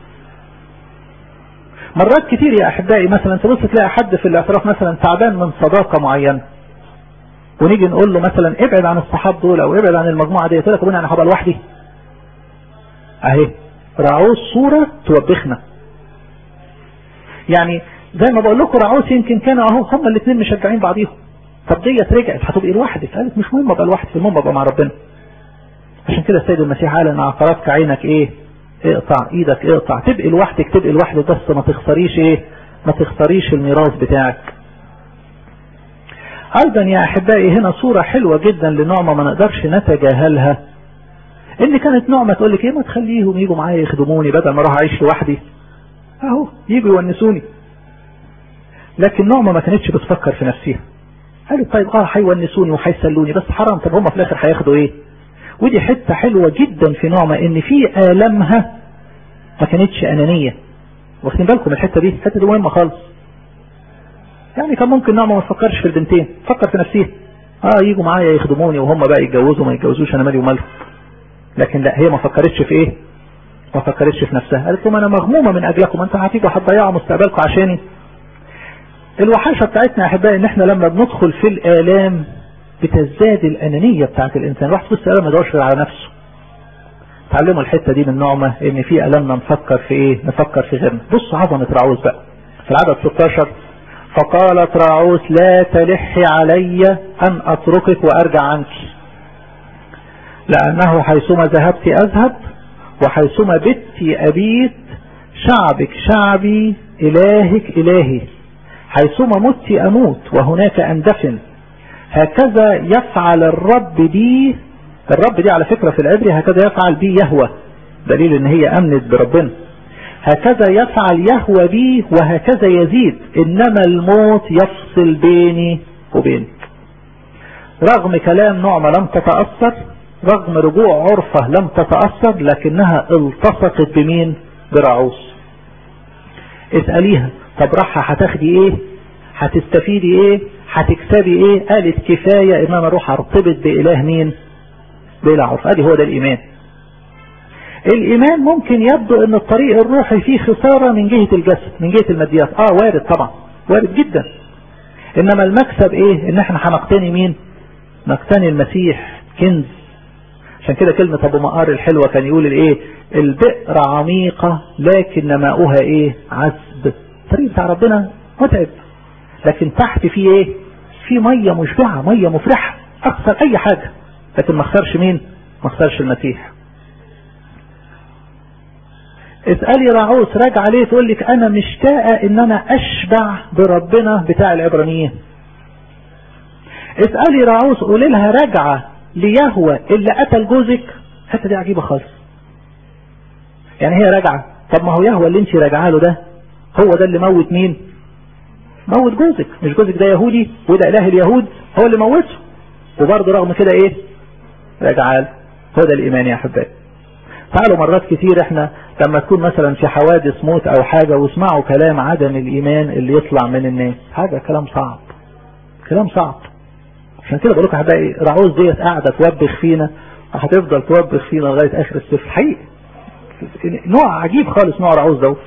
مرات كتير يا احبائي مثلا تبص تلاقي حد في الاعتراف مثلا تعبان من صداقة معينة، ونيجي نقول له مثلا ابعد عن الصحاب دول او ابعد عن المجموعة دي، يقول لك انا هبقى لوحدي. اهي رعوس صورة توبخنا. يعني زي ما بقول لكم رعوس يمكن كانوا اهو هم الاثنين مشجعين بعضيهم، طب ديت رجعت هتبقي لوحدك، قالت مش مهم ابقى لوحدي، المهم ابقى مع ربنا. عشان كده السيد المسيح قال ان عقراتك عينك ايه؟ اقطع ايدك اقطع. تبقي لوحدك بس ما تخسريش الميراث بتاعك. ايضا يا احبائي هنا صورة حلوة جدا لنعمة ما نقدرش نتجاهلها. ان كانت نعمة تقول لك ايه ما تخليهم يجوا معايا يخدموني بدل ما اروح اعيش لوحدي، اهو يجوا يونسوني. لكن نعمة ما كانتش بتفكر في نفسها، قالت طيب هيونسوني وهيسلوني بس حرام، طب هم في الاخر هياخدوا ايه؟ ودي حتة حلوة جدا في نعمة ان في آلامها ما كانتش انانية. واخدين بالكم الحتة دي مهمة خالص. يعني كان ممكن نعمة ما تفكرش في البنتين، تفكر في نفسها، يجوا معايا يخدموني وهم بقى يتجوزوا ما يتجوزوش انا مالي ومالهم. لكن لا، هي ما فكرتش في ايه؟ ما فكرتش في نفسها. قالت لهم انا مغمومة من اجلكم، انت هتيجوا هتضيعوا مستقبلكم عشاني. الوحاشة بتاعتنا يا احبائي ان احنا لما بندخل في الآلام بتزداد الانانية بتاعت الانسان. واحد في الآلام ما يدورش على نفسه. تعلموا الحتة دي من نعمة ان في آلامنا نفكر في ايه؟ نفكر في غيرنا. بصوا عظمة رعوس بقى في العدد 16. فقالت رعوس لا تلحي علي ان اتركك وارجع عنك، لانه حيثما ذهبت اذهب وحيثما بت ابيت، شعبك شعبي الهك الهي، حيثما مت اموت وهناك اندفن. هكذا يفعل الرب بي. الرب دي على فكرة في العبري هكذا يفعل بي يهوه، دليل ان هي امنت بربنا. هكذا يفعل يهوه بي وهكذا يزيد، انما الموت يفصل بيني وبينك. رغم كلام نعمة لم تتأثر، رغم رجوع عرفة لم تتأثر، لكنها التصقت بمين؟ برعوس. اسأليها طب راح هتاخدي ايه؟ هتستفيدي ايه؟ هتكسبي ايه؟ قالت كفاية ان انا اروح ارتبط بإله مين؟ بإله عرفة. ادي هو ده الايمان. الايمان ممكن يبدو ان الطريق الروحي فيه خسارة من جهة الجسد، من جهة الماديات، وارد طبعا، وارد جدا. انما المكسب ايه؟ ان احنا هنقتني مين؟ نقتني المسيح كنز. عشان كده كلمة ابو مقار الحلوة كان يقول الايه؟ البئر عميقة لكن ماؤها ايه؟ عذب. الطريق بتاع ربنا متعب، لكن تحت فيه ايه؟ فيه مية مشبعة، مية مفرحة، اخسر اي حاجة لكن ما اخسرش مين؟ ما اخسرش المسيح. اسألي رعوس راجع عليه تقول لك انا مشتاقة ان انا اشبع بربنا بتاع العبرانيين. اسألي رعوس قولي لها راجعة ليهوه اللي قتل جوزك. الحته دي عجيبة خالص. يعني هي راجعة، طب ما هو يهوه اللي انت راجعه له ده هو ده اللي موت مين؟ موت جوزك. مش جوزك ده يهودي وده اله اليهود، هو اللي موته، وبرضه رغم كده ايه؟ راجعه له. هو ده الايمان يا احبائي. تعالوا مرات كتير احنا لما تكون مثلا في حوادث موت او حاجة واسمعوا كلام عدم الايمان اللي يطلع من الناس، حاجة كلام صعب، كلام صعب. عشان كده بقول لكم هتلاقي رعوز ديت قاعده توبخ فينا وهتفضل توبخ فينا لغايه اخر السفر. حقيقي نوع عجيب خالص نوع رعوز دوت.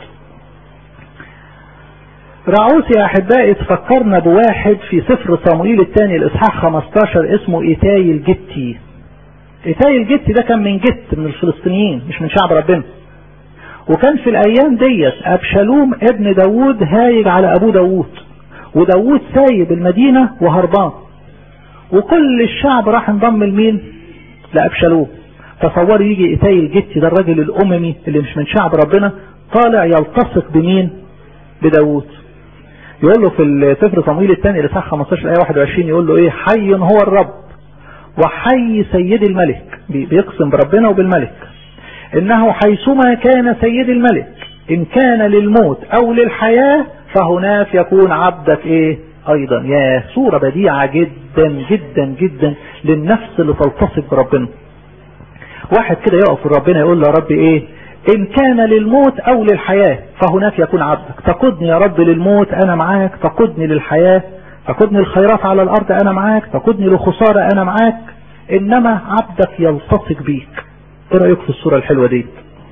رعوز يا احبائي تفكرنا بواحد في سفر صموئيل الثاني الاصحاح 15 اسمه ايتاي الجتي. ايتاي الجتي ده كان من جت من الفلسطينيين مش من شعب ربنا. وكان في الايام ديت ابشالوم ابن داوود هايج على ابوه داوود، وداوود سايب المدينة وهربان، وكل الشعب راح انضم لمين؟ لابشالوم. تصور يجي ايتاي الجتي ده الراجل الاممي اللي مش من شعب ربنا طالع يلتصق بمين؟ بداوود. يقول له في سفر صموئيل الثاني الاصحاح 15 ايه 21 يقول له ايه؟ حي هو الرب وحي سيد الملك. بيقسم بربنا وبالملك انه حيثما كان سيد الملك ان كان للموت او للحياة فهناك يكون عبدك ايه ايضا. يا صورة بديعة جدا جدا جدا للنفس اللي تلتصق بربنا. واحد كده يقف ربنا يقول له يا رب ايه؟ ان كان للموت او للحياة فهناك يكون عبدك. تقودني يا رب للموت انا معاك، تقودني للحياة، تقودني الخيرات على الارض انا معاك، تقودني لخسارة انا معاك، انما عبدك يلتصق بيك. ايه رأيك في الصورة الحلوة دي؟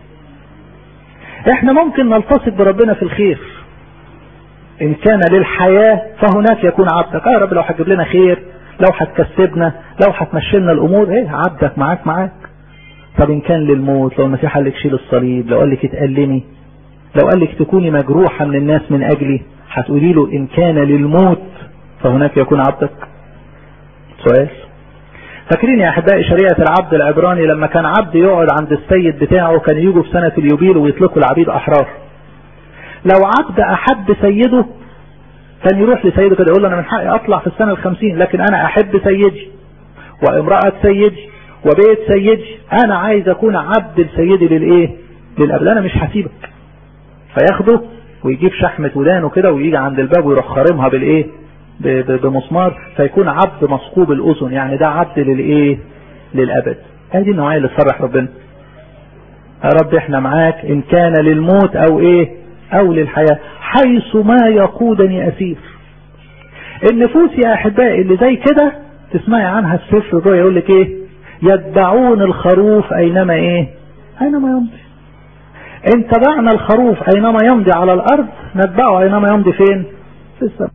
احنا ممكن نلتصق بربنا في الخير. ان كان للحياة فهناك يكون عبدك. يا رب لو هتجيب لنا خير، لو هتكسبنا، لو هتمشينا الامور، ايه عبدك معاك. طب ان كان للموت، لو المسيح قال لك شيل الصليب، لو قال لك اتألمي، لو قال لك تكوني مجروحة من الناس من اجلي، هتقولي له ان كان للموت فهناك يكون عبدك؟ سؤال. فاكرين يا احبائي شريعة العبد العبراني لما كان عبد يقعد عند السيد بتاعه كان يجوا في سنة اليوبيل ويطلقوا العبيد احرار. لو عبد احب سيده كان يروح لسيده كده يقول له انا من حقي اطلع في السنة 50، لكن انا احب سيدي وامرأة سيدي وبيت سيدي، انا عايز اكون عبد لسيدي للايه؟ للابد، انا مش هسيبك. فياخده ويجيب شحمة ودانه كده ويجي عند الباب ويروح خارمها بالايه؟ بمسمار، فيكون عبد مثقوب الاذن، يعني ده عبد للايه؟ للابد. هذه النوعية اللي تفرح ربنا. يا رب احنا معاك ان كان للموت او ايه؟ او للحياة، حيث ما يقودني اسير. النفوس يا احبائي اللي زي كده تسمعي عنها في سفر الرؤيا يقول لك ايه؟ يتبعون الخروف اينما ايه؟ اينما يمضي. ان تبعنا الخروف اينما يمضي على الارض نتبعه اينما يمضي فين؟ في السماء.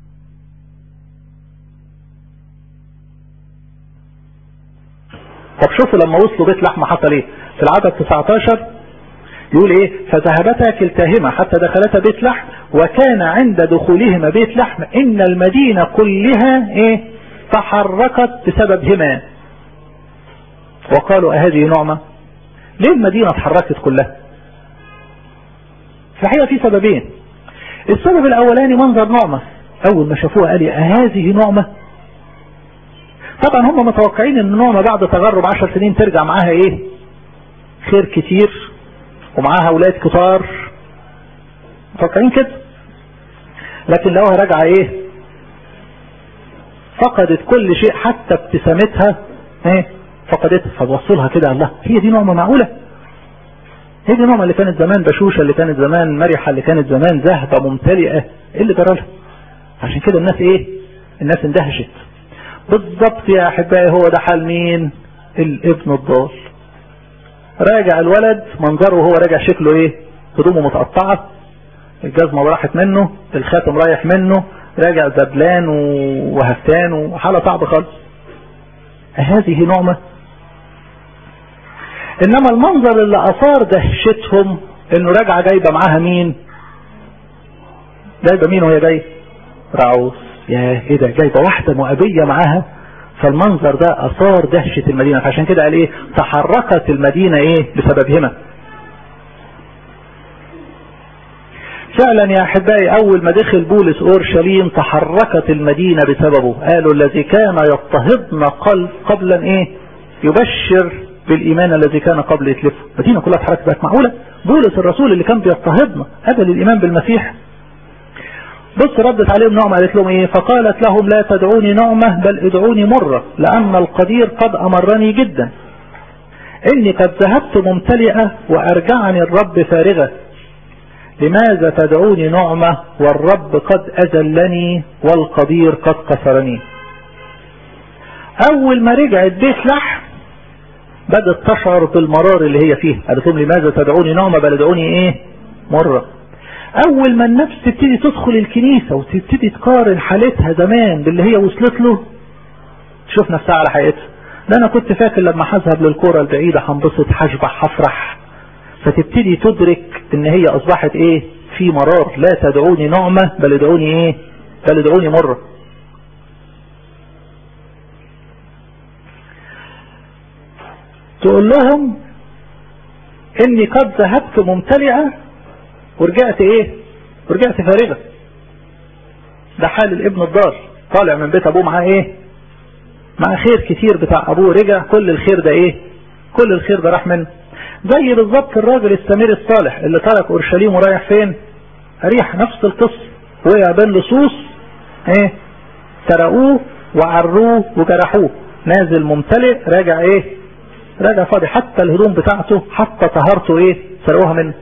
طب شوفوا لما وصلوا بيت لحم حصل ايه؟ في العدد 19 يقول ايه؟ فذهبتا كلتاهما حتى دخلتا بيت لحم، وكان عند دخولهما بيت لحم ان المدينة كلها ايه؟ تحركت بسببهما، وقالوا اهذه نعمة. ليه المدينة اتحركت كلها؟ فهي في سببين. السبب الاولاني منظر نعمة، اول ما شافوها قال اهذه نعمة. طبعا هم متوقعين ان نعمة بعد تغرب 10 سنين ترجع معاها ايه؟ خير كتير ومعاها اولاد كتار، متوقعين كده. لكن لو راجعة ايه؟ فقدت كل شيء، حتى ابتسامتها ايه؟ فقدتها. فبوصلها كده الله، هي دي نعمة معقولة؟ هي دي نعمة اللي كانت زمان بشوشة، اللي كانت زمان مرحة، اللي كانت زمان ذهبة ممتلئة، ايه اللي جرى لها؟ عشان كده الناس ايه؟ الناس اندهشت. بالضبط يا احبائي هو ده حال مين؟ الابن الضال. راجع الولد منظره وهو راجع شكله ايه؟ هدومه متقطعة، الجزمة راحت منه، الخاتم رايح منه، راجع ذبلان وهفتان وحالة صعبة خالص. هذه نعمة. انما المنظر اللي اثار دهشتهم انه راجعة جايبة معاها مين؟ جايبة مين وهي جاية؟ رعوز. يا ايه ده؟ جايبة واحدة مؤبية معاها. فالمنظر ده اثار دهشة المدينة، عشان كده قال ايه؟ تحركت المدينة ايه؟ بسببهما. فعلا يا احبائي اول ما دخل بولس اورشليم تحركت المدينة بسببه. قالوا الذي كان يضطهدنا قبلا ايه؟ يبشر بالايمان الذي كان قبل يتلفه. المدينة كلها اتحركت. بقت معقولة بولس الرسول اللي كان بيضطهدنا قبل الايمان بالمسيح؟ بص ردت عليهم نعمة، قالت لهم ايه؟ فقالت لهم لا تدعوني نعمة بل ادعوني مرة، لان القدير قد امرني جدا، اني قد ذهبت ممتلئة وارجعني الرب فارغة. لماذا تدعوني نعمة والرب قد اذلني والقدير قد كسرني؟ اول ما رجعت بيت لحم بدأت تشعر بالمرار اللي هي فيه. قالت لهم لماذا تدعوني نعمة بل ادعوني ايه مرة. اول ما النفس تبتدي تدخل الكنيسة وتبتدي تقارن حالتها زمان باللي هي وصلت له تشوف نفسها على حقيقتها. ده انا كنت فاكر لما هذهب للكرة البعيدة هنبسط هشبح هفرح. فتبتدي تدرك ان هي اصبحت ايه في مرار. لا تدعوني نعمة بل ادعوني ايه بل ادعوني مرة. تقول لهم اني قد ذهبت ممتلئة ورجعت ايه ورجعت فارغة. ده حال الابن الضال طالع من بيت ابوه معاه ايه مع خير كتير بتاع ابوه. رجع كل الخير ده ايه كل الخير ده راح منه. زي بالظبط الراجل السمير الصالح اللي ترك اورشليم ورايح فين اريح. نفس القصة. وقع بين لصوص ايه سرقوه وعروه وجرحوه. نازل ممتلئ راجع ايه راجع فاضي. حتى الهدوم بتاعته حتى طهارته ايه سرقوها منه.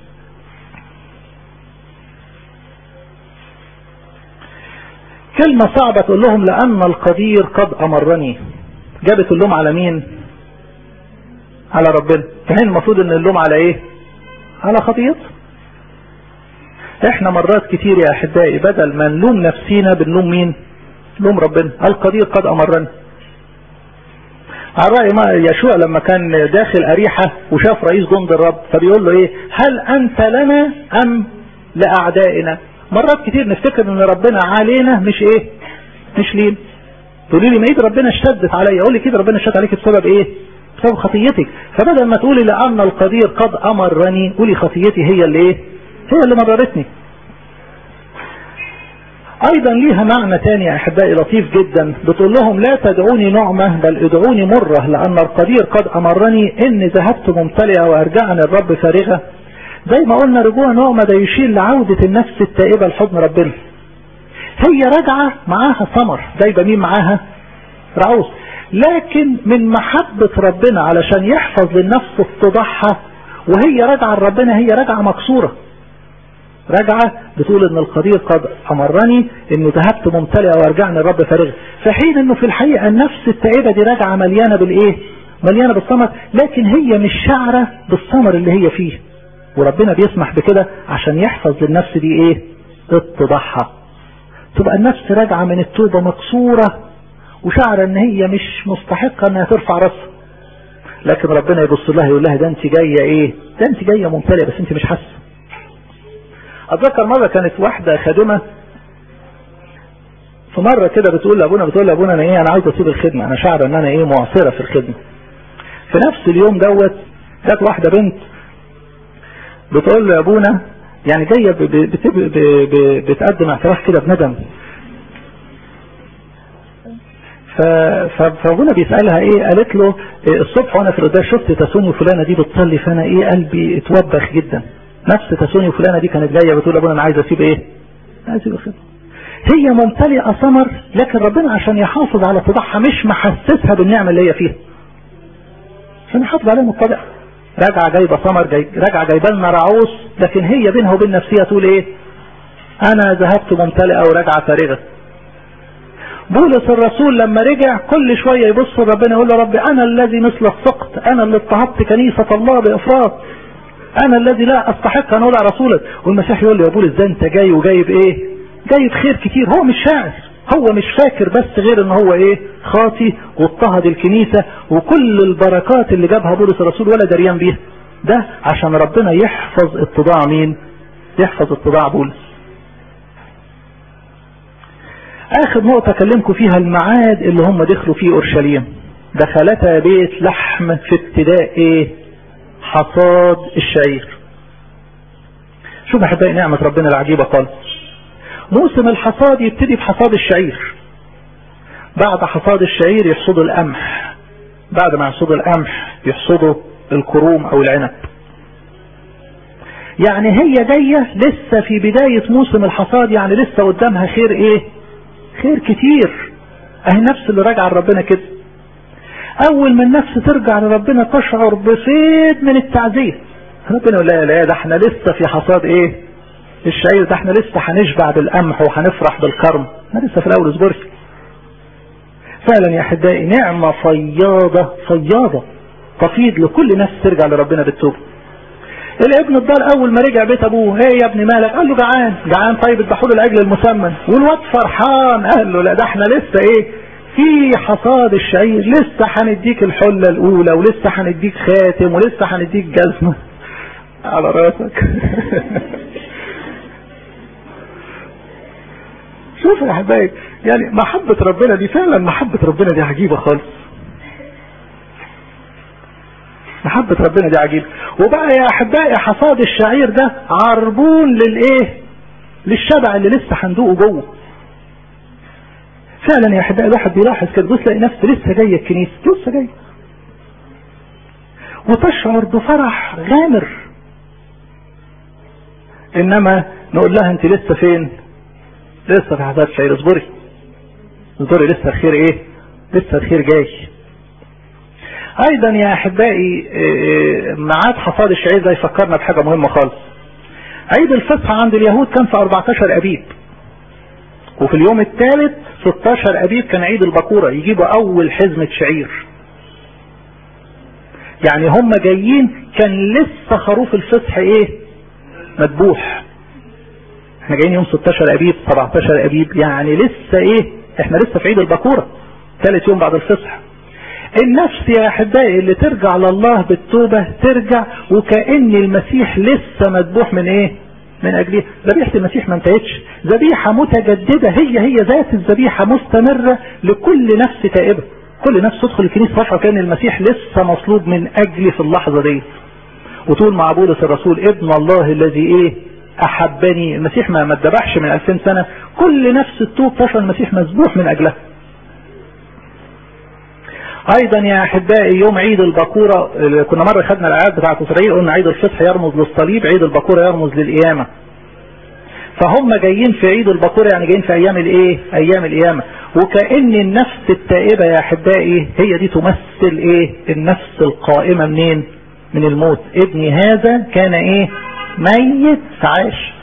كلمة صعبة تقول لهم لأن القدير قد أمرني. جابت اللوم على مين على ربنا. كان المفروض ان اللوم على ايه على خطيئته. احنا مرات كتير يا احبائي بدل ما نلوم نفسينا بنلوم مين نلوم ربنا. القدير قد أمرني. على رأي ما يشوع لما كان داخل أريحة وشاف رئيس جند الرب فبيقول له ايه هل انت لنا ام لأعدائنا. مرات كتير نفتكر ان ربنا علينا مش ايه مش لين. تقولي لي ما ايد ربنا اشتدت عليا. اقول لي كده ربنا اشتد عليك بسبب ايه بسبب خطيتك. فبدل ما تقولي لأن القدير قد أمرني قولي خطيتي هي اللي ايه هي اللي مررتني. ايضا ليها معنى تاني يا احبائي لطيف جدا. بتقول لهم لا تدعوني نعمة بل ادعوني مرة لأن القدير قد أمرني اني ذهبت ممتلئة وارجعني الرب فارغة. زي ما قلنا رجوع نعمة ده يشير لعودة النفس التائبة لحضن ربنا. هي راجعة معاها ثمر جايبة مين معاها رعوز. لكن من محبة ربنا علشان يحفظ للنفس اتضاعها وهي راجعة لربنا هي راجعة مكسورة. راجعة بتقول ان القدير قد امرني انه ذهبت ممتلئة وارجعني الرب فارغ. في حين انه في الحقيقة النفس التائبة دي راجعة مليانة بالايه مليانة بالثمر. لكن هي مش شعرة بالثمر اللي هي فيه. وربنا بيسمح بكده عشان يحفظ للنفس دي ايه اتضاعها. تبقى النفس راجعة من التوبة مكسورة وشعر ان هي مش مستحقة انها ترفع راسها. لكن ربنا يبص لها يقول لها ده انت جاية ايه ده انت جاية ممتلئة بس انت مش حاسة. اتذكر مرة كانت واحدة خادمة في مرة كده بتقول لابونا انا ايه انا عاوز اسيب الخدمة. انا شعر ان انا ايه معصرة في الخدمة. في نفس اليوم دوت جت واحدة بنت بتقول له يا ابونا يعني جاية بتقدم اعتراف كده بندم. فابونا بيسألها ايه قالت له الصبح وانا في القداس شفت تسوني وفلانة دي بتصلي فانا ايه قلبي اتوبخ جدا. نفس تسوني وفلانة دي كانت جاية بتقول ابونا انا عايز اسيب ايه عايز اسيب الخدمة. هي ممتلئة ثمر لكن ربنا عشان يحافظ على اتضاعها مش محسسها بالنعمة اللي هي فيها عشان يحافظ عليها متضع. راجعة جايبة ثمر راجعة جايبة لنا رعوس لكن هي بينها وبين نفسها تقول ايه انا ذهبت ممتلئة وراجعة فارغة. بولس الرسول لما رجع كل شوية يبص ربنا يقول له رب انا الذي مثل السقط انا اللي اضطهدت كنيسة الله بافراط انا الذي لا استحق ان اودع رسولك. والمسيح يقول له يا بولس ده انت جاي وجايب ايه جايب خير كتير. هو مش شاعر هو مش فاكر بس غير ان هو ايه خاطي واضطهد الكنيسة وكل البركات اللي جابها بولس الرسول ولا دريان بيها. ده عشان ربنا يحفظ اتضاع مين يحفظ اتضاع بولس. اخر نقطة اكلمكم فيها الميعاد اللي هم دخلوا فيه اورشليم. دخلتها بيت لحم في ابتداء ايه حصاد الشعير. شوف احبائي نعمة ربنا العجيبة خالص. موسم الحصاد يبتدي بحصاد الشعير. بعد حصاد الشعير يحصدوا القمح. بعد ما يحصدوا القمح يحصدوا الكروم او العنب. يعني هي جاية لسه في بداية موسم الحصاد يعني لسه قدامها خير ايه خير كتير. اهي نفس اللي راجع لربنا كده. اول ما النفس ترجع لربنا تشعر بصيد من التعزية. ربنا يقول لا ده احنا لسه في حصاد ايه الشعير. ده احنا لسه هنشبع بالقمح وهنفرح بالكرم. احنا لسه في الاول اصبري. فعلا يا احبائي نعمة فياضة فياضة تفيض لكل نفس ترجع لربنا بالتوبة. الابن الضال اول ما رجع بيت ابوه، ايه يا ابني مالك؟ قال له جعان. طيب اذبحوا له الاجل المسمن. والواد فرحان قال له لا ده احنا لسه ايه في حصاد الشعير، لسه هنديك الحلة الاولى ولسه هنديك خاتم ولسه هنديك جزمة على راسك. شوف يا حبايب، يعني محبة ربنا دي فعلا محبة ربنا دي عجيبة خالص. محبة ربنا دي عجيبة. وبقى يا احبائي حصاد الشعير ده عربون للايه؟ للشبع اللي لسه هندوقه جوه. فعلا يا احبائي الواحد بيلاحظ كده، بص تلاقي نفسه لسه جاي الكنيسة، لسه جاي وتشعر بفرح غامر، انما نقول لها انت لسه فين؟ لسه في حصاد الشعير، اصبري لسه الخير ايه؟ لسه الخير جاي. ايضا يا احبائي ميعاد حصاد الشعير ده يفكرنا بحاجة مهمة خالص. عيد الفصح عند اليهود كان في 14 ابيب، وفي اليوم الثالث 16 ابيب كان عيد البكورة، يجيبوا اول حزمة شعير. يعني هم جايين كان لسه خروف الفصح ايه؟ مذبوح. احنا جايين يوم 16 ابيب 17 ابيب، يعني لسه ايه؟ احنا لسه في عيد البكورة ثالث يوم بعد الفصح. النفس يا احبائي اللي ترجع لله بالتوبة ترجع وكأن المسيح لسه مذبوح من ايه؟ من اجلها. ذبيحة المسيح ما انتهتش، ذبيحة متجددة، هي ذات الذبيحة مستمرة لكل نفس تائبة. كل نفس تدخل الكنيسة فرحة كأن المسيح لسه مصلوب من اجلي في اللحظة دي. وتقول مع بولس الرسول ابن الله الذي ايه؟ احبني. المسيح ما اتذبحش من 2000 سنة، كل نفس التوب تشعر المسيح مذبوح من اجلها. ايضا يا احبائي يوم عيد البكورة، كنا مرة خدنا الاعياد بتاعت اسرائيل، قلنا عيد الفصح يرمز للصليب، عيد البكورة يرمز للقيامة. فهم جايين في عيد البكورة يعني جايين في ايام الايه؟ ايام القيامة. وكأن النفس التائبة يا احبائي هي دي تمثل ايه؟ النفس القائمة منين؟ من الموت. ابني هذا كان ايه؟ ميت فعاش.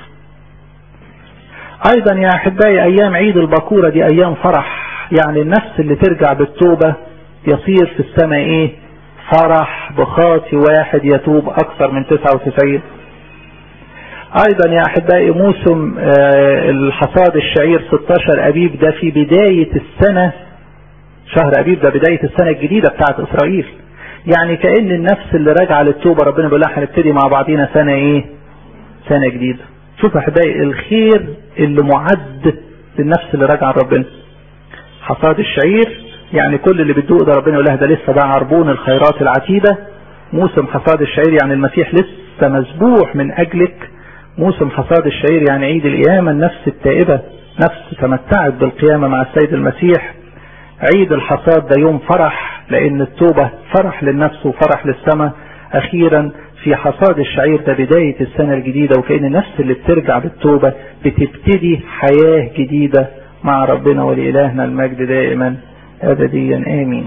ايضا يا احبائي ايام عيد البكورة دي ايام فرح، يعني النفس اللي ترجع بالتوبة يصير في السماء ايه؟ فرح بخاطي واحد يتوب اكثر من 99. ايضا يا احبائي موسم الحصاد الشعير 16 ابيب ده في بداية السنة، شهر ابيب ده بداية السنة الجديدة بتاعت اسرائيل. يعني كأن النفس اللي راجعة للتوبة ربنا بيقول لها هنبتدي مع بعضينا سنة ايه؟ سنة جديدة. شوف يا احبائي الخير اللي معد للنفس اللي راجعة لربنا. حصاد الشعير يعني كل اللي بتدوق ده ربنا يقول لها ده لسه ده عربون الخيرات العتيدة. موسم حصاد الشعير يعني المسيح لسه مذبوح من اجلك. موسم حصاد الشعير يعني عيد القيامة، النفس التائبة نفس تمتعت بالقيامة مع السيد المسيح. عيد الحصاد ده يوم فرح، لان التوبة فرح للنفس وفرح للسماء. اخيرا في حصاد الشعير ده بداية السنة الجديدة، وكأن النفس اللي بترجع بالتوبة بتبتدي حياة جديدة مع ربنا. ولإلهنا المجد دائما أبديا آمين.